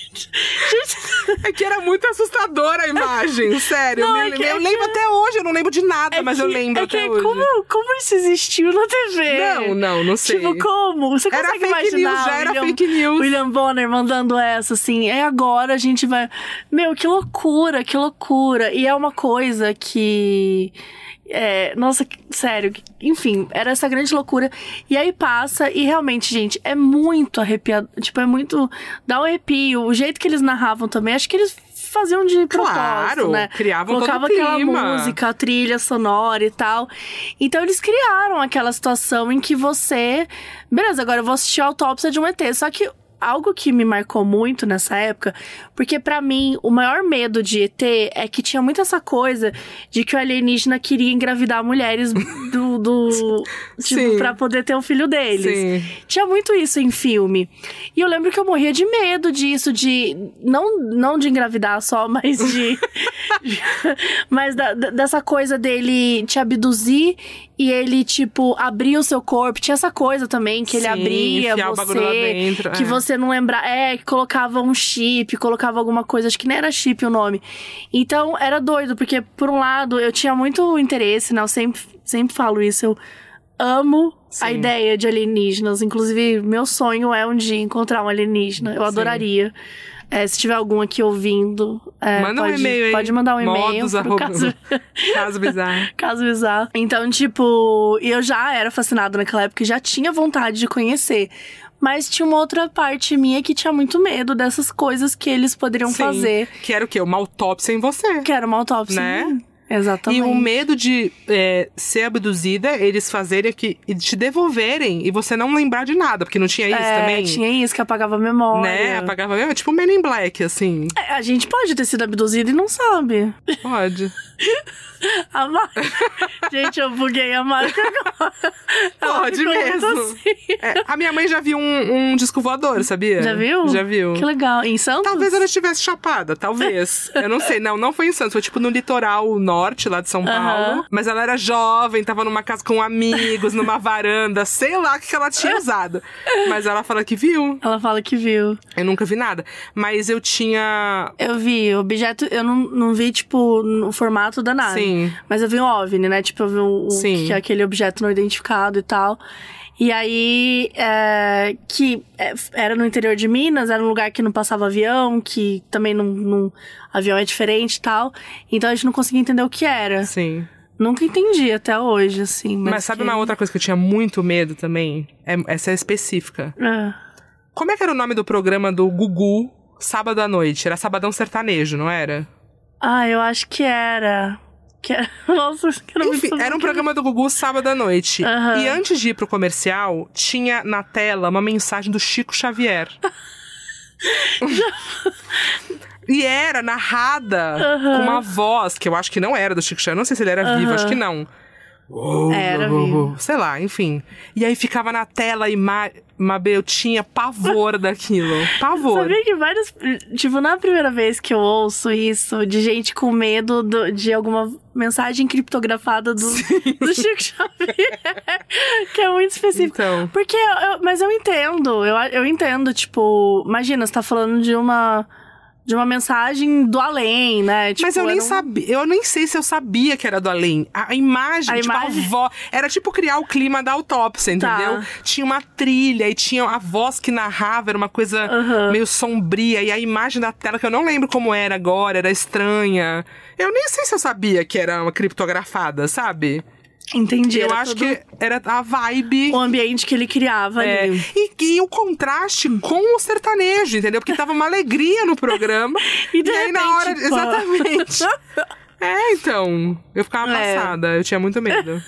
É que era muito assustadora a imagem, sério. Não, eu é me- que- eu é lembro que- até hoje, eu não lembro de nada, É mas eu que- lembro é até que hoje. Como, como isso existiu na T V? Não, não, não sei. Tipo, como? Você Era consegue fake imaginar news, já era William, fake news. William Bonner mandando essa, assim, é agora a gente vai... Meu, que loucura, que loucura. E é uma coisa que... É, nossa, que- sério, que- enfim, era essa grande loucura. E aí passa, e realmente, gente, é muito arrepiado. Tipo, é muito... Dá um arrepio. O jeito que eles narravam também, acho que eles faziam de propósito, Claro, né? criavam todo Colocava o clima. aquela música, a trilha sonora e tal. Então eles criaram aquela situação em que você... Beleza, agora eu vou assistir a autópsia de um E T. Só que algo que me marcou muito nessa época, porque pra mim o maior medo de E T é que tinha muito essa coisa de que o alienígena queria engravidar mulheres do, do tipo, Sim. pra poder ter o filho deles. Sim. Tinha muito isso em filme. E eu lembro que eu morria de medo disso, de... Não, não de engravidar só, mas de... mas da, da- dessa coisa dele te abduzir e ele, tipo, abrir o seu corpo. Tinha essa coisa também, que ele Sim, abria enfiar o bagulho lá você, dentro, que é. você não lembra... É, que colocava um chip, colocava alguma coisa, acho que nem era chip o nome. Então, era doido, porque, por um lado, eu tinha muito interesse, né? Eu sempre, sempre falo isso, eu amo Sim. a ideia de alienígenas. Inclusive, meu sonho é um dia encontrar um alienígena. Eu Sim. adoraria. É, se tiver algum aqui ouvindo, é, Manda um pode, e-mail aí. pode mandar um e-mail Modos, pro arroba- caso, Caso bizarro. caso bizarro. Então, tipo, eu já era fascinada naquela época e já tinha vontade de conhecer. Mas tinha uma outra parte minha que tinha muito medo dessas coisas que eles poderiam Sim. fazer. Que era o quê? Uma autópsia em você. Que era uma autópsia. Né? Exatamente. E o medo de é, ser abduzida, eles fazerem aqui e te devolverem e você não lembrar de nada, porque não tinha isso é, também. tinha isso, que apagava a memória. Né? Apagava mesmo. Tipo Men in Black, assim. É, a gente pode ter sido abduzido e não sabe. Pode. A Mar... Gente, eu buguei a marca agora. Ela Pode ficou muito mesmo. assim. É, a minha mãe já viu um, um disco voador, sabia? Já viu? Já viu. Que legal. Em Santos? Talvez ela estivesse chapada, talvez. Eu não sei. Não, não foi em Santos. Foi tipo no litoral norte, lá de São Paulo. Aham. Mas ela era jovem, tava numa casa com amigos, numa varanda. Sei lá o que que ela tinha usado. Mas ela fala que viu. Ela fala que viu. Eu nunca vi nada. Mas eu tinha... Eu vi objeto, eu não, não vi, tipo, no formato da nave. Sim. Mas eu vi um OVNI, né? Tipo, eu vi um, um- Sim. que é aquele objeto não identificado e tal. E aí, é, que é, era no interior de Minas, era um lugar que não passava avião, que também não, não... Avião é diferente e tal. Então a gente não conseguia entender o que era. Sim. Nunca entendi até hoje, assim. Mas, Mas, sabe que... uma outra coisa que eu tinha muito medo também? É, essa é específica. É. Como é que era o nome do programa do Gugu, sábado à noite? Era Sabadão Sertanejo, não era? Ah, eu acho que era. Que era... Nossa, que era Enfim, muito... era um programa do Gugu sábado à noite. Aham. E antes de ir pro comercial, tinha na tela uma mensagem do Chico Xavier. E era narrada Aham. com uma voz, que eu acho que não era do Chico Xavier. Não sei se ele era vivo, Aham. acho que não. Era vivo. Sei lá, enfim. E aí ficava na tela e ma... Mabê, eu tinha pavor daquilo. Pavor. Sabia que várias... Tipo, não é a primeira vez que eu ouço isso, de gente com medo do- de alguma mensagem criptografada do, do Chico Xavier. Que é muito específico. Então. Porque, eu, eu- mas eu entendo, eu, eu entendo, tipo... Imagina, você tá falando de uma... De uma mensagem do além, né? Tipo, Mas eu nem era um- sabia, eu nem sei se eu sabia que era do além. A, a imagem, A tipo, imagem? a voz. Era tipo criar o clima da autópsia, Tá. entendeu? Tinha uma trilha e tinha a voz que narrava, era uma coisa Aham. meio sombria. E a imagem da tela, que eu não lembro como era agora, era estranha. Eu nem sei se eu sabia que era uma criptografada, sabe? Entendi. eu era acho todo que era a vibe. o ambiente que ele criava É, ali. e, e o contraste com o sertanejo, entendeu? Porque tava uma alegria no programa. E de aí na repente, hora. pá. Exatamente. É, então. Eu ficava É. passada. Eu tinha muito medo.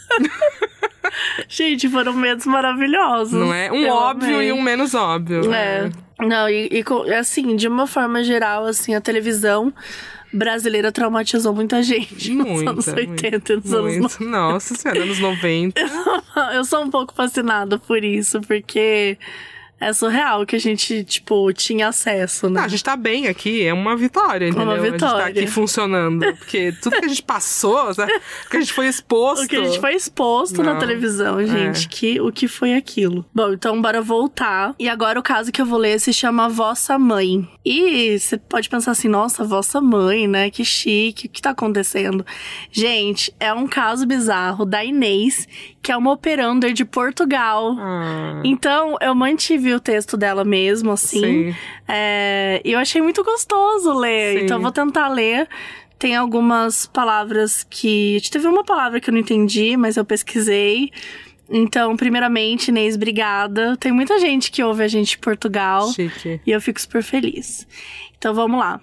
Gente, foram medos maravilhosos. Não é? Um Eu óbvio amei. e um menos óbvio. É. Não, e, e co- assim, de uma forma geral, assim, a televisão brasileira traumatizou muita gente nos Muita, anos oitenta e nos anos muito. Nossa senhora, anos noventa. noventa. Eu sou um pouco fascinada por isso, porque é surreal que a gente, tipo, tinha acesso, né? Não, a gente tá bem aqui, é uma vitória, entendeu? Uma A gente tá vitória. aqui funcionando. Porque tudo que a gente passou, sabe? O que a gente foi exposto. O que a gente foi exposto na Não. televisão, gente. É. Que, o que foi aquilo? Bom, então bora voltar. E agora o caso que eu vou ler se chama Vossa Mãe. E você pode pensar assim, nossa, Vossa Mãe, né? Que chique, o que tá acontecendo? Gente, é um caso bizarro da Inês, que é uma operander de Portugal. Ah, Então, eu mantive o texto dela mesmo, assim. Sim. É, e eu achei muito gostoso ler. Sim. Então, eu vou tentar ler. Tem algumas palavras que... Teve uma palavra que eu não entendi, mas eu pesquisei. Então, primeiramente, Inês, obrigada. Tem muita gente que ouve a gente em Portugal. chique. E eu fico super feliz. Então, vamos lá.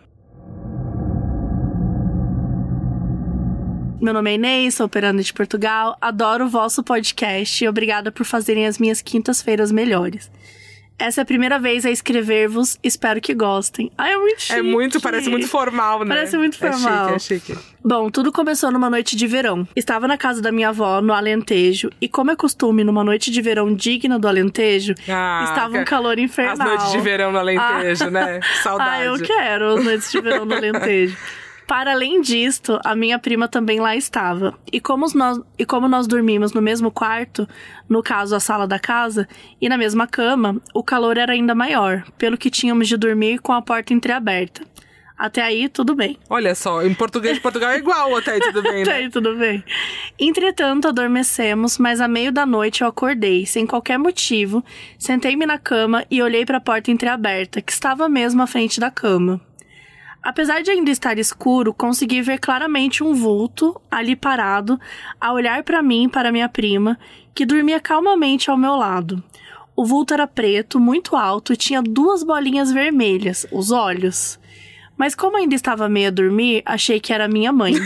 Meu nome é Inês, sou operando de Portugal. Adoro o vosso podcast e obrigada por fazerem as minhas quintas-feiras melhores. Essa é a primeira vez a escrever-vos, espero que gostem. Ai, é muito chique. É muito, parece muito formal, né? Parece muito formal. É chique, é chique. Bom, tudo começou numa noite de verão. Estava na casa da minha avó, no Alentejo, e como é costume numa noite de verão digna do Alentejo, ah, estava um calor infernal. As noites de verão no Alentejo, ah. né? Saudade. Ah, eu quero as noites de verão no Alentejo. Para além disto, a minha prima também lá estava. E como, nós, e como nós dormimos no mesmo quarto, no caso a sala da casa, e na mesma cama, o calor era ainda maior, pelo que tínhamos de dormir com a porta entreaberta. Até aí, tudo bem. Olha só, em português de Portugal é igual, até aí tudo bem, né? Até aí tudo bem. Entretanto, adormecemos, mas à meio da noite eu acordei, sem qualquer motivo, sentei-me na cama e olhei para a porta entreaberta, que estava mesmo à frente da cama. Apesar de ainda estar escuro, consegui ver claramente um vulto ali parado, a olhar para mim e para minha prima, que dormia calmamente ao meu lado. O vulto era preto, muito alto e tinha duas bolinhas vermelhas, os olhos. Mas como ainda estava meio a dormir, achei que era minha mãe.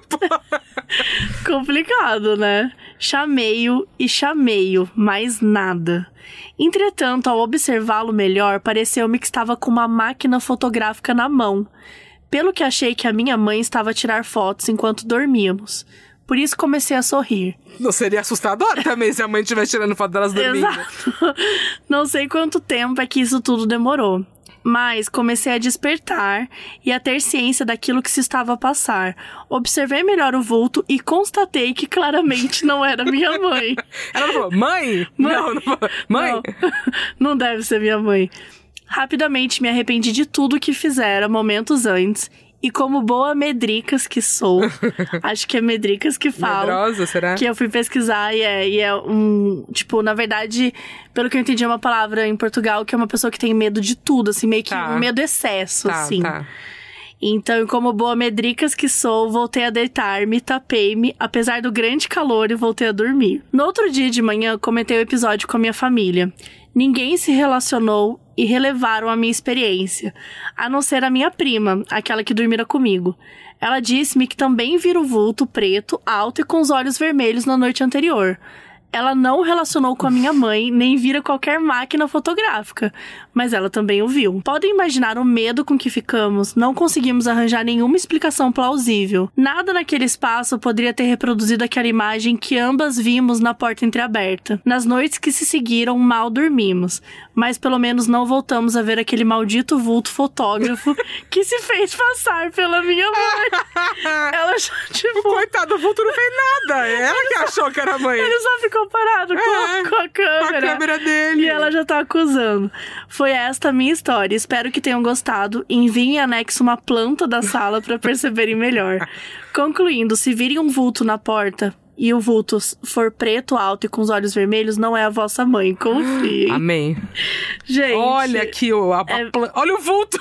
Complicado, né? Chamei-o e chamei-o, mas nada. Entretanto, ao observá-lo melhor, pareceu-me que estava com uma máquina fotográfica na mão. Pelo que achei que a minha mãe estava a tirar fotos enquanto dormíamos. Por isso comecei a sorrir. Não seria assustador também se a mãe estivesse tirando foto delas dormindo? Exato. Não sei quanto tempo é que isso tudo demorou. Mas comecei a despertar e a ter ciência daquilo que se estava a passar. Observei melhor o vulto e constatei que claramente não era minha mãe. Ela falou, mãe? mãe? Não, não falou, mãe? Não, não deve ser minha mãe. Rapidamente me arrependi de tudo que fizera momentos antes. E como boa medricas que sou, acho que é medricas que fala. Medrosa, será? Que eu fui pesquisar e é, e é um... Tipo, na verdade, pelo que eu entendi, é uma palavra em Portugal que é uma pessoa que tem medo de tudo, assim, meio que tá. um medo excesso, tá, assim. Tá. Então, como boa medricas que sou, voltei a deitar-me, tapei-me, apesar do grande calor, e voltei a dormir. No outro dia de manhã, comentei o episódio com a minha família. Ninguém se relacionou e relevaram a minha experiência, a não ser a minha prima, aquela que dormira comigo. Ela disse-me que também vira o vulto preto, alto e com os olhos vermelhos na noite anterior. Ela não relacionou com a minha mãe, nem vira qualquer máquina fotográfica, mas ela também o viu. Podem imaginar o medo com que ficamos? Não conseguimos arranjar nenhuma explicação plausível. Nada naquele espaço poderia ter reproduzido aquela imagem que ambas vimos na porta entreaberta. Nas noites que se seguiram, mal dormimos, mas pelo menos não voltamos a ver aquele maldito vulto fotógrafo que se fez passar pela minha mãe. Ela já, tipo... O coitado, o vulto não fez nada. É ela que achou que era a mãe. Ele só ficou parado com, é, com a câmera. Com a câmera dele. E ela já tá acusando. Foi esta a minha história. Espero que tenham gostado. Enviem em anexo uma planta da sala pra perceberem melhor. Concluindo, se virem um vulto na porta e o vulto for preto, alto e com os olhos vermelhos, não é a vossa mãe. Confiem. Amém. Gente. Olha aqui o... A, é... a, olha o vulto.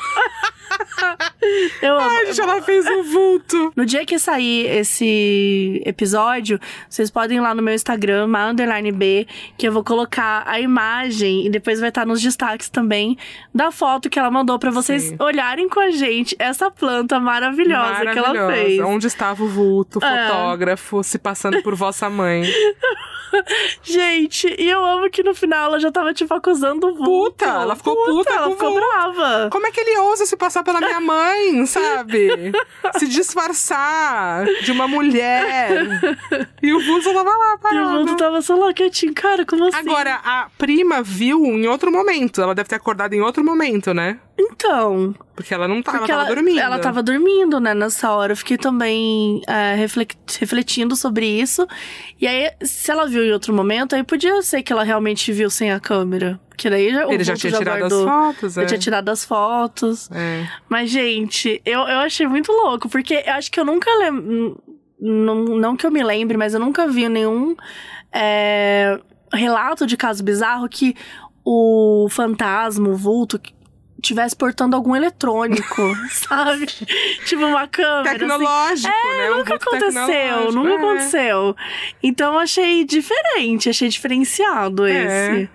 Eu amo. Ai, gente, ela fez um vulto. No dia que sair esse episódio, vocês podem ir lá no meu Instagram, ma underline b, que eu vou colocar a imagem e depois vai estar nos destaques também da foto que ela mandou pra vocês Sim. olharem com a gente essa planta maravilhosa, maravilhosa que ela fez. Onde estava o vulto, fotógrafo, é. se passando por vossa mãe. Gente, e eu amo que no final ela já tava, tipo, acusando o vulto. Puta, ela ficou puta, puta ela com ficou vulto. brava. Como é que ele ousa se passar pela minha mãe, sabe? Se disfarçar de uma mulher. E o vulto só tava lá, parado. E o vulto tava só lá quietinho, cara, como assim? Agora, a prima viu em outro momento. Ela deve ter acordado em outro momento, né? Então... Porque ela não tava, Porque ela tava ela, dormindo. Ela tava dormindo, né, nessa hora. Eu fiquei também é, refletindo sobre isso. E aí, se ela viu em outro momento, aí podia ser que ela realmente viu sem a câmera. Porque daí já, Ele já tinha já tirado guardou, as fotos, Já é. tinha tirado as fotos. É. Mas, gente, eu, eu achei muito louco. Porque eu acho que eu nunca lembro... Não, não que eu me lembre, mas eu nunca vi nenhum é, relato de caso bizarro que o fantasma, o vulto... tivesse portando algum eletrônico, sabe? Tipo uma câmera. Tecnológico, assim. né? É, Um nunca aconteceu, nunca é. aconteceu. Então, achei diferente, achei diferenciado é. esse.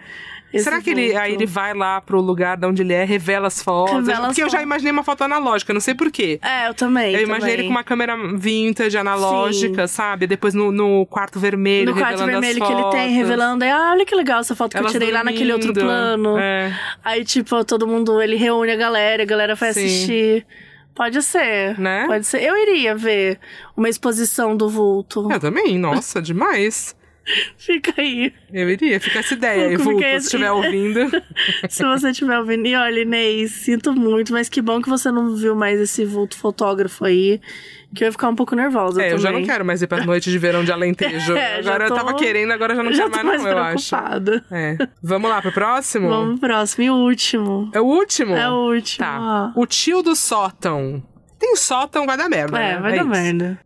esse Será que ele, vulto. aí ele vai lá pro lugar de onde ele é, revela as fotos? Revela as Porque eu já fotos. imaginei uma foto analógica, não sei porquê. É, eu também. Eu imaginei também. ele com uma câmera vintage, analógica, Sim. sabe? Depois no, no quarto vermelho, No quarto revelando vermelho as que ele fotos. tem, revelando. Aí, ah, olha que legal essa foto que Elas eu tirei lá naquele outro dormindo. plano. É. Aí, tipo, todo mundo, ele reúne a galera, a galera vai Sim. assistir. Pode ser. Né? Pode ser. Eu iria ver uma exposição do vulto. Eu também, nossa, demais. Fica aí. Eu iria, fica essa ideia aí, Como Vulto, que é se estiver ouvindo. Se você estiver ouvindo. E olha, Inês, sinto muito, mas que bom que você não viu mais esse vulto fotógrafo aí. Que eu ia ficar um pouco nervosa É, também. eu já não quero mais ir pras noites de verão de Alentejo. É, já agora tô- eu tava querendo, agora eu já não Já quero tô mais mais não, eu acho. preocupada. É. Vamos lá pro próximo? Vamos pro próximo. E o último. É o último? É o último. Tá. ó. O tio do sótão. Tem sótão, vai dar merda, É, né? vai dar isso. merda.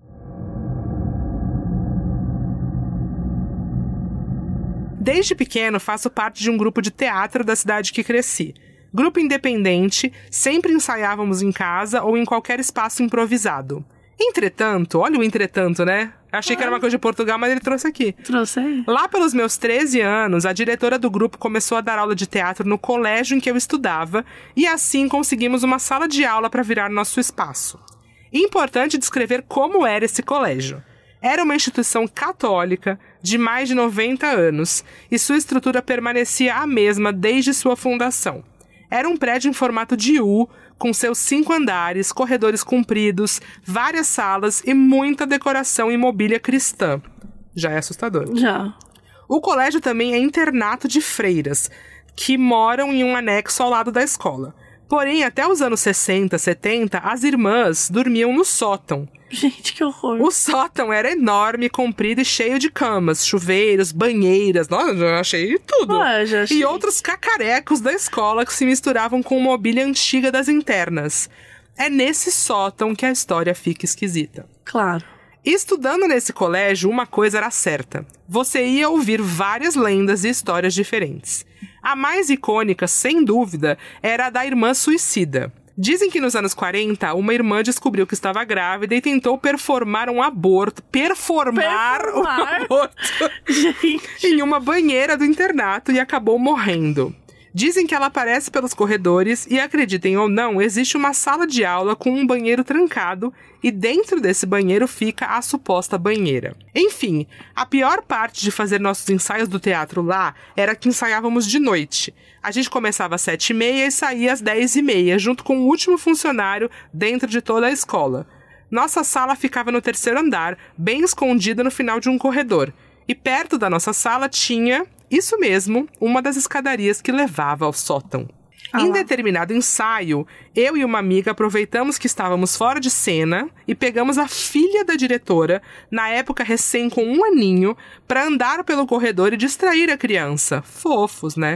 Desde pequeno, faço parte de um grupo de teatro da cidade que cresci. Grupo independente, sempre ensaiávamos em casa ou em qualquer espaço improvisado. Entretanto, olha o entretanto, né? Achei que era uma coisa de Portugal, mas ele trouxe aqui. Trouxe aí? Lá pelos meus treze anos, a diretora do grupo começou a dar aula de teatro no colégio em que eu estudava, e assim conseguimos uma sala de aula para virar nosso espaço. Importante descrever como era esse colégio. Era uma instituição católica de mais de noventa anos, e sua estrutura permanecia a mesma desde sua fundação. Era um prédio em formato de U, com seus cinco andares, corredores compridos, várias salas e muita decoração e mobília cristã. Já é assustador. Já. O colégio também é internato de freiras, que moram em um anexo ao lado da escola. Porém, até os anos sessenta, setenta, as irmãs dormiam no sótão. Gente, que horror. O sótão era enorme, comprido e cheio de camas, chuveiros, banheiras, nossa, eu achei tudo. Ah, já achei. E outros cacarecos da escola que se misturavam com mobília antiga das internas. É nesse sótão que a história fica esquisita. Claro. Estudando nesse colégio, uma coisa era certa. Você ia ouvir várias lendas e histórias diferentes. A mais icônica, sem dúvida, era a da irmã suicida. Dizem que nos anos quarenta, uma irmã descobriu que estava grávida e tentou performar um aborto. Performar, Performar? um aborto Gente. em uma banheira do internato e acabou morrendo. Dizem que ela aparece pelos corredores e, acreditem ou não, existe uma sala de aula com um banheiro trancado e dentro desse banheiro fica a suposta banheira. Enfim, a pior parte de fazer nossos ensaios do teatro lá era que ensaiávamos de noite. A gente começava às sete e meia e saía às dez e meia, junto com o último funcionário dentro de toda a escola. Nossa sala ficava no terceiro andar, bem escondida no final de um corredor. E perto da nossa sala tinha, isso mesmo, uma das escadarias que levava ao sótão. Ah Em lá. determinado ensaio, eu e uma amiga aproveitamos que estávamos fora de cena e pegamos a filha da diretora, na época recém com um aninho, para andar pelo corredor e distrair a criança. Fofos, né?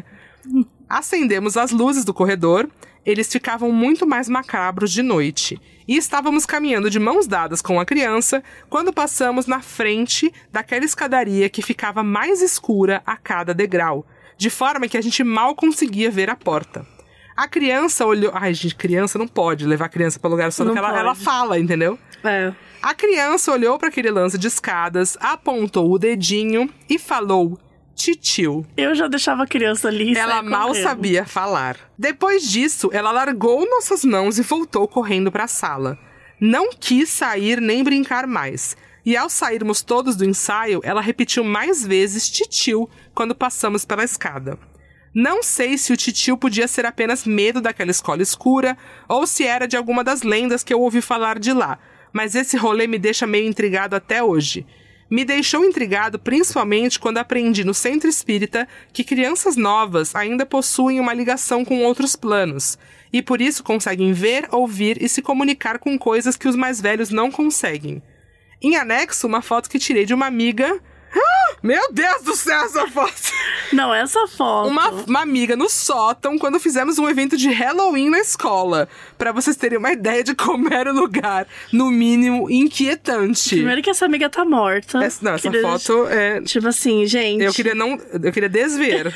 Acendemos as luzes do corredor, eles ficavam muito mais macabros de noite. E estávamos caminhando de mãos dadas com a criança quando passamos na frente daquela escadaria que ficava mais escura a cada degrau, de forma que a gente mal conseguia ver a porta. A criança olhou... Ai, gente, criança não pode levar a criança para lugar só Não porque ela, ela pode. fala, entendeu? É. A criança olhou para aquele lance de escadas, apontou o dedinho e falou... Titio. Eu já deixava a criança ali e Ela saia mal correndo. sabia falar. Depois disso, ela largou nossas mãos e voltou correndo para a sala. Não quis sair nem brincar mais. E ao sairmos todos do ensaio, ela repetiu mais vezes titio quando passamos pela escada. Não sei se o titio podia ser apenas medo daquela escola escura ou se era de alguma das lendas que eu ouvi falar de lá, mas esse rolê me deixa meio intrigado até hoje. Me deixou intrigado principalmente quando aprendi no centro espírita que crianças novas ainda possuem uma ligação com outros planos, e por isso conseguem ver, ouvir e se comunicar com coisas que os mais velhos não conseguem. Em anexo, uma foto que tirei de uma amiga... Ah, meu Deus do céu, essa foto! Não, essa foto. Uma, uma amiga no sótão quando fizemos um evento de Halloween na escola. Pra vocês terem uma ideia de como era o lugar. No mínimo, inquietante. Primeiro que essa amiga tá morta. Essa, não, essa Queria- foto é... Tipo assim, gente. Eu queria não... Eu queria desver.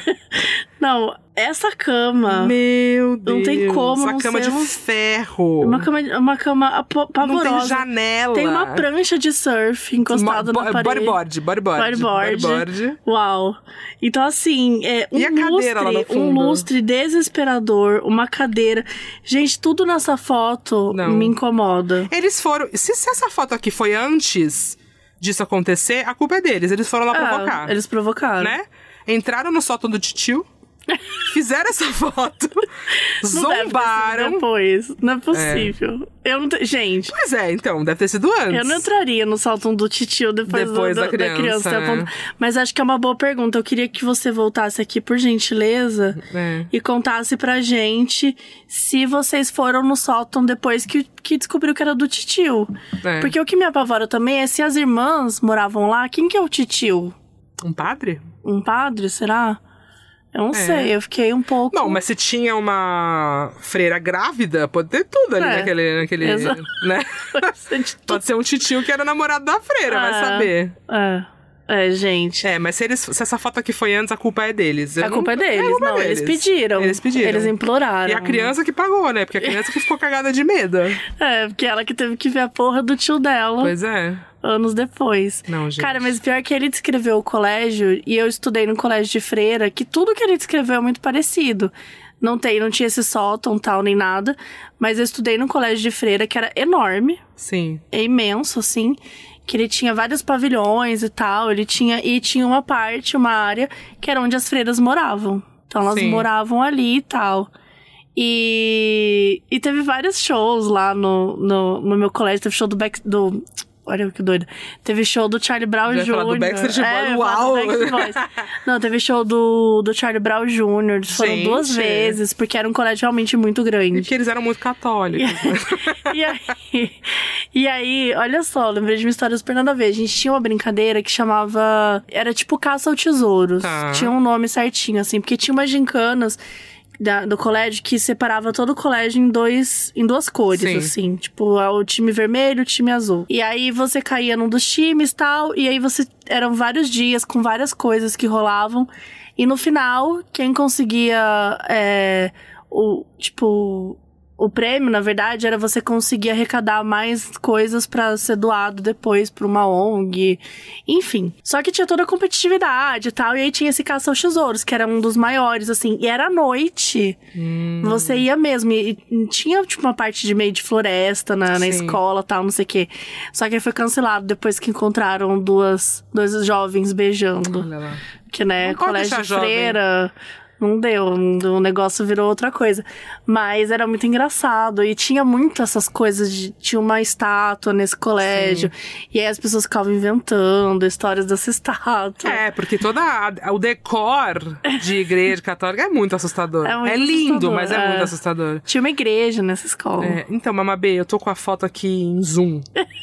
Não, essa cama. Meu Deus. Não tem como Essa não cama ser de um- ferro. Uma cama, uma cama apo- Não pavorosa. tem janela. Tem uma prancha de surf encostada Mo- na bo- parede. Bodyboard, bodyboard. Bodyboard. Bodyboard. Uau. Então, Então, assim, é um E a cadeira lá no lustre, um fundo? lustre desesperador, uma cadeira. Gente, tudo nessa foto Não. me incomoda. Eles foram... Se, se essa foto aqui foi antes disso acontecer, a culpa é deles. Eles foram lá Ah, provocar. Eles provocaram. Né? Entraram no sótão do titio, fizeram essa foto, Não deve ter sido zombaram. depois. Não é possível. Eu não te... Gente, Pois é, então, deve ter sido antes. eu não entraria no saltão do titio depois, Depois do, da do- da criança, criança. né? Mas acho que é uma boa pergunta. Eu queria que você voltasse aqui, por gentileza, É. e contasse pra gente se vocês foram no sótão depois que, que descobriu que era do titio. É. Porque o que me apavora também é se as irmãs moravam lá, quem que é o titio? Um padre? Um padre, será? Eu não sei, eu fiquei um pouco... Não, mas se tinha uma freira grávida, pode ter tudo ali É, naquele... naquele exato. né? Gente, Pode ser um titio que era namorado da freira, vai É. saber. É, é, gente... É, mas se, eles, se essa foto aqui foi antes, a culpa é deles. Eu A culpa é não- deles, a culpa é não, eles deles. pediram. Eles pediram. Eles imploraram. E a criança que pagou, né? Porque a criança que ficou cagada de medo. É, porque ela que teve que ver a porra do tio dela Pois é. anos depois. Não, gente. Cara, mas pior que ele descreveu o colégio, e eu estudei no colégio de freira, que tudo que ele descreveu é muito parecido. Não tem, não tinha esse sótão, tal, nem nada. Mas eu estudei no colégio de freira, que era enorme, Sim. é imenso, assim. Que ele tinha vários pavilhões e tal. Ele tinha, e tinha uma parte, uma área, que era onde as freiras moravam. Então elas Sim. moravam ali e tal. E, e teve vários shows lá no, no, no meu colégio. Teve show do Back... Do, olha que doido. Teve show do Charlie Brown Já ia falar do Júnior Backstreet Boys, É, eu ia falar do uau! Backstreet Boys. Não, teve show do, do Charlie Brown Júnior Eles foram Gente. duas vezes, porque era um colégio realmente muito E grande. porque eles eram muito católicos. E aí, e aí, olha só, lembrei de uma história super nada a ver. A gente tinha uma brincadeira que chamava... Era tipo caça ao tesouros. Tá. Tinha um nome certinho, assim. Porque tinha umas gincanas da, do colégio que separava todo o colégio em, dois, em duas cores, Sim. assim. Tipo, o time vermelho e o time azul. E aí você caía num dos times e tal. E aí você... Eram vários dias com várias coisas que rolavam. E no final, quem conseguia... É, o, tipo... O prêmio, na verdade, era você conseguir arrecadar mais coisas pra ser doado depois pra uma O N G. Enfim. Só que tinha toda a competitividade e tal. E aí tinha esse caça aos tesouros, que era um dos maiores, assim. E era à noite. Hum. Você ia mesmo. E, e tinha, tipo, uma parte de meio de floresta na, na Sim. escola e tal, não sei o quê. Só que aí foi cancelado depois que encontraram duas, dois jovens beijando. Olha lá. Que, né, Não pode colégio deixar de jovem. freira... Não deu, o negócio virou outra coisa. Mas era muito engraçado. E tinha muito essas coisas de... Tinha uma estátua nesse colégio. E aí as pessoas ficavam inventando histórias dessa estátua. É, porque toda a- o decor de igreja católica é muito assustador. É muito lindo, assustador, mas é, é. muito assustador. Tinha uma igreja nessa escola. É, então, Mamabê, eu tô com a foto aqui em zoom.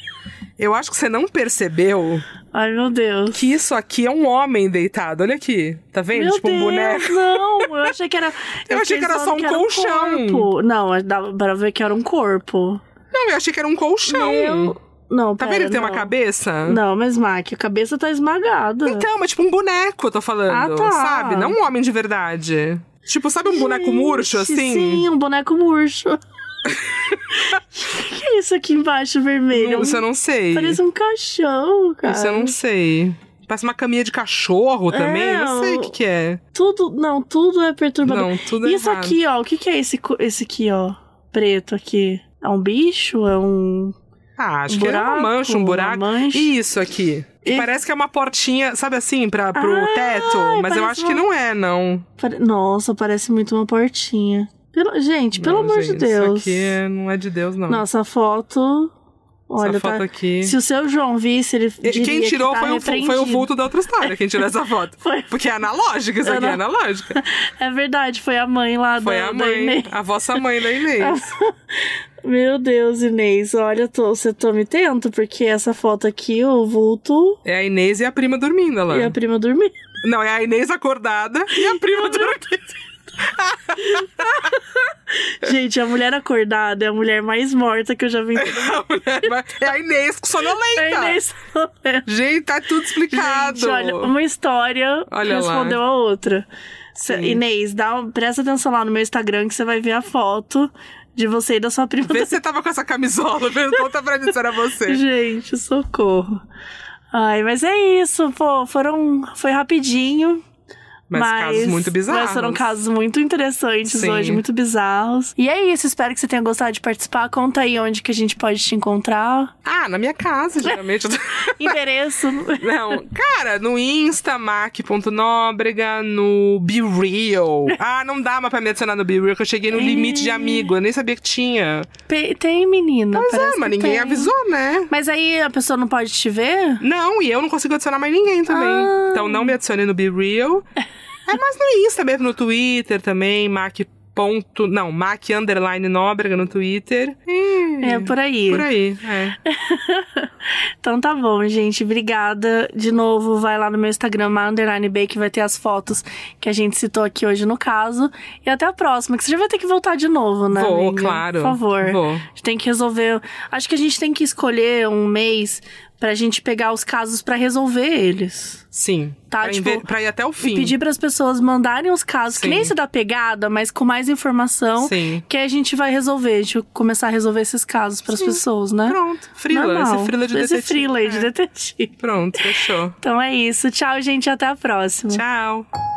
Eu acho que você não percebeu Ai, meu Deus. que isso aqui é um homem deitado. Olha aqui. Tá vendo? Meu tipo um Deus, boneco. não. Eu achei que era... Eu achei que era só um fiquei colchão. corpo. Não, dava pra ver que era um corpo. Não, eu achei que era um colchão. Meu... Não, Tá pera, vendo que tem não. uma cabeça? Não, mas, Mac, a cabeça tá esmagada. Então, mas tipo um boneco, eu tô falando. Ah, tá. Sabe? Não um homem de verdade. Tipo, sabe um boneco murcho, Gente, assim? Sim, um boneco murcho. O que é isso aqui embaixo, vermelho? Não, isso eu não sei. Parece um caixão, cara. Isso eu não sei. Parece uma caminha de cachorro também. É, Não sei o o- que que é. Tudo, não, tudo é perturbador. Não, tudo é Isso errado. aqui, ó, o que que é esse, co- esse aqui, ó? Preto aqui. É um bicho? É um... Ah, acho Um que era uma buraco, mancha, um uma buraco. mancha. E isso aqui. Que E- parece que é uma portinha, sabe assim, pra, pro Ah, teto. Mas eu parece acho que uma- não é, não. Pare- Nossa, parece muito uma portinha. Pelo... Gente, pelo Não, amor gente, de Deus. Isso aqui é- não é de Deus, não. Nossa, a foto... Olha, Essa foto tá... aqui. Se o seu João visse, ele E diria quem tirou que tá foi, o, foi o repreendido. vulto da outra história, quem tirou essa foto. Foi. Porque é analógica, isso aqui é Ana- analógica. É verdade, foi a mãe lá Foi da, a da mãe, Inês. a vossa mãe da Inês. Meu Deus, Inês, olha, tô, você tô me tento, porque essa foto aqui, o vulto É a Inês e a prima dormindo lá. e a prima dormindo. Não, é a Inês acordada e a prima dormindo. Gente, a mulher acordada é a mulher mais morta que eu já vi. A mulher vai- É a Inês sonolenta. A Inês Sonolenta. Gente, tá tudo explicado. Gente, olha, uma história Olha lá. respondeu a outra. Cê- Sim. Inês, dá, um- presta atenção lá no meu Instagram que você vai ver a foto de você e da sua prima. Vê se você tava com essa camisola. vê- Conta pra mim se era você. Gente, socorro. Ai, mas é isso, pô, foram, foi rapidinho. Mas, Mas casos muito bizarros. Mas foram casos muito interessantes Sim. hoje, muito bizarros. E é isso, espero que você tenha gostado de participar. Conta aí onde que a gente pode te encontrar. Ah, na minha casa, geralmente. Endereço. Não, cara, no Insta, mac ponto nóbrega, no BeReal. Ah, não dá mais pra me adicionar no BeReal, que eu cheguei no É. limite de amigo, eu nem sabia que tinha. Pe- Tem, menina. Pois parece é, mas que ninguém tem. avisou, né? Mas aí a pessoa não pode te ver? Não, e eu não consigo adicionar mais ninguém também. Ah. Então não me adicione no BeReal. É mais no Insta mesmo, no Twitter também, mac. Ponto, não, mac underline nóbrega no Twitter. E... É, por aí. Por aí, é. Então tá bom, gente. Obrigada. De novo, vai lá no meu Instagram, ma underline b, que vai ter as fotos que a gente citou aqui hoje no caso. E até a próxima, que você já vai ter que voltar de novo, né, Vou, amiga? claro. Por favor. Vou. A gente tem que resolver... Acho que a gente tem que escolher um mês pra gente pegar os casos pra resolver eles. Sim. Tá, pra, tipo, inver- pra ir até o fim. E pedir pras pessoas mandarem os casos, que Sim. nem se dá pegada, mas com mais informação, Sim. que a gente vai resolver. A gente vai começar a resolver esses casos pras Sim. pessoas, né? Pronto. Frila, Normal. esse frila de Esse detetive. frila aí de É. detetive. Pronto, fechou. Então é isso. Tchau, gente. Até a próxima. Tchau.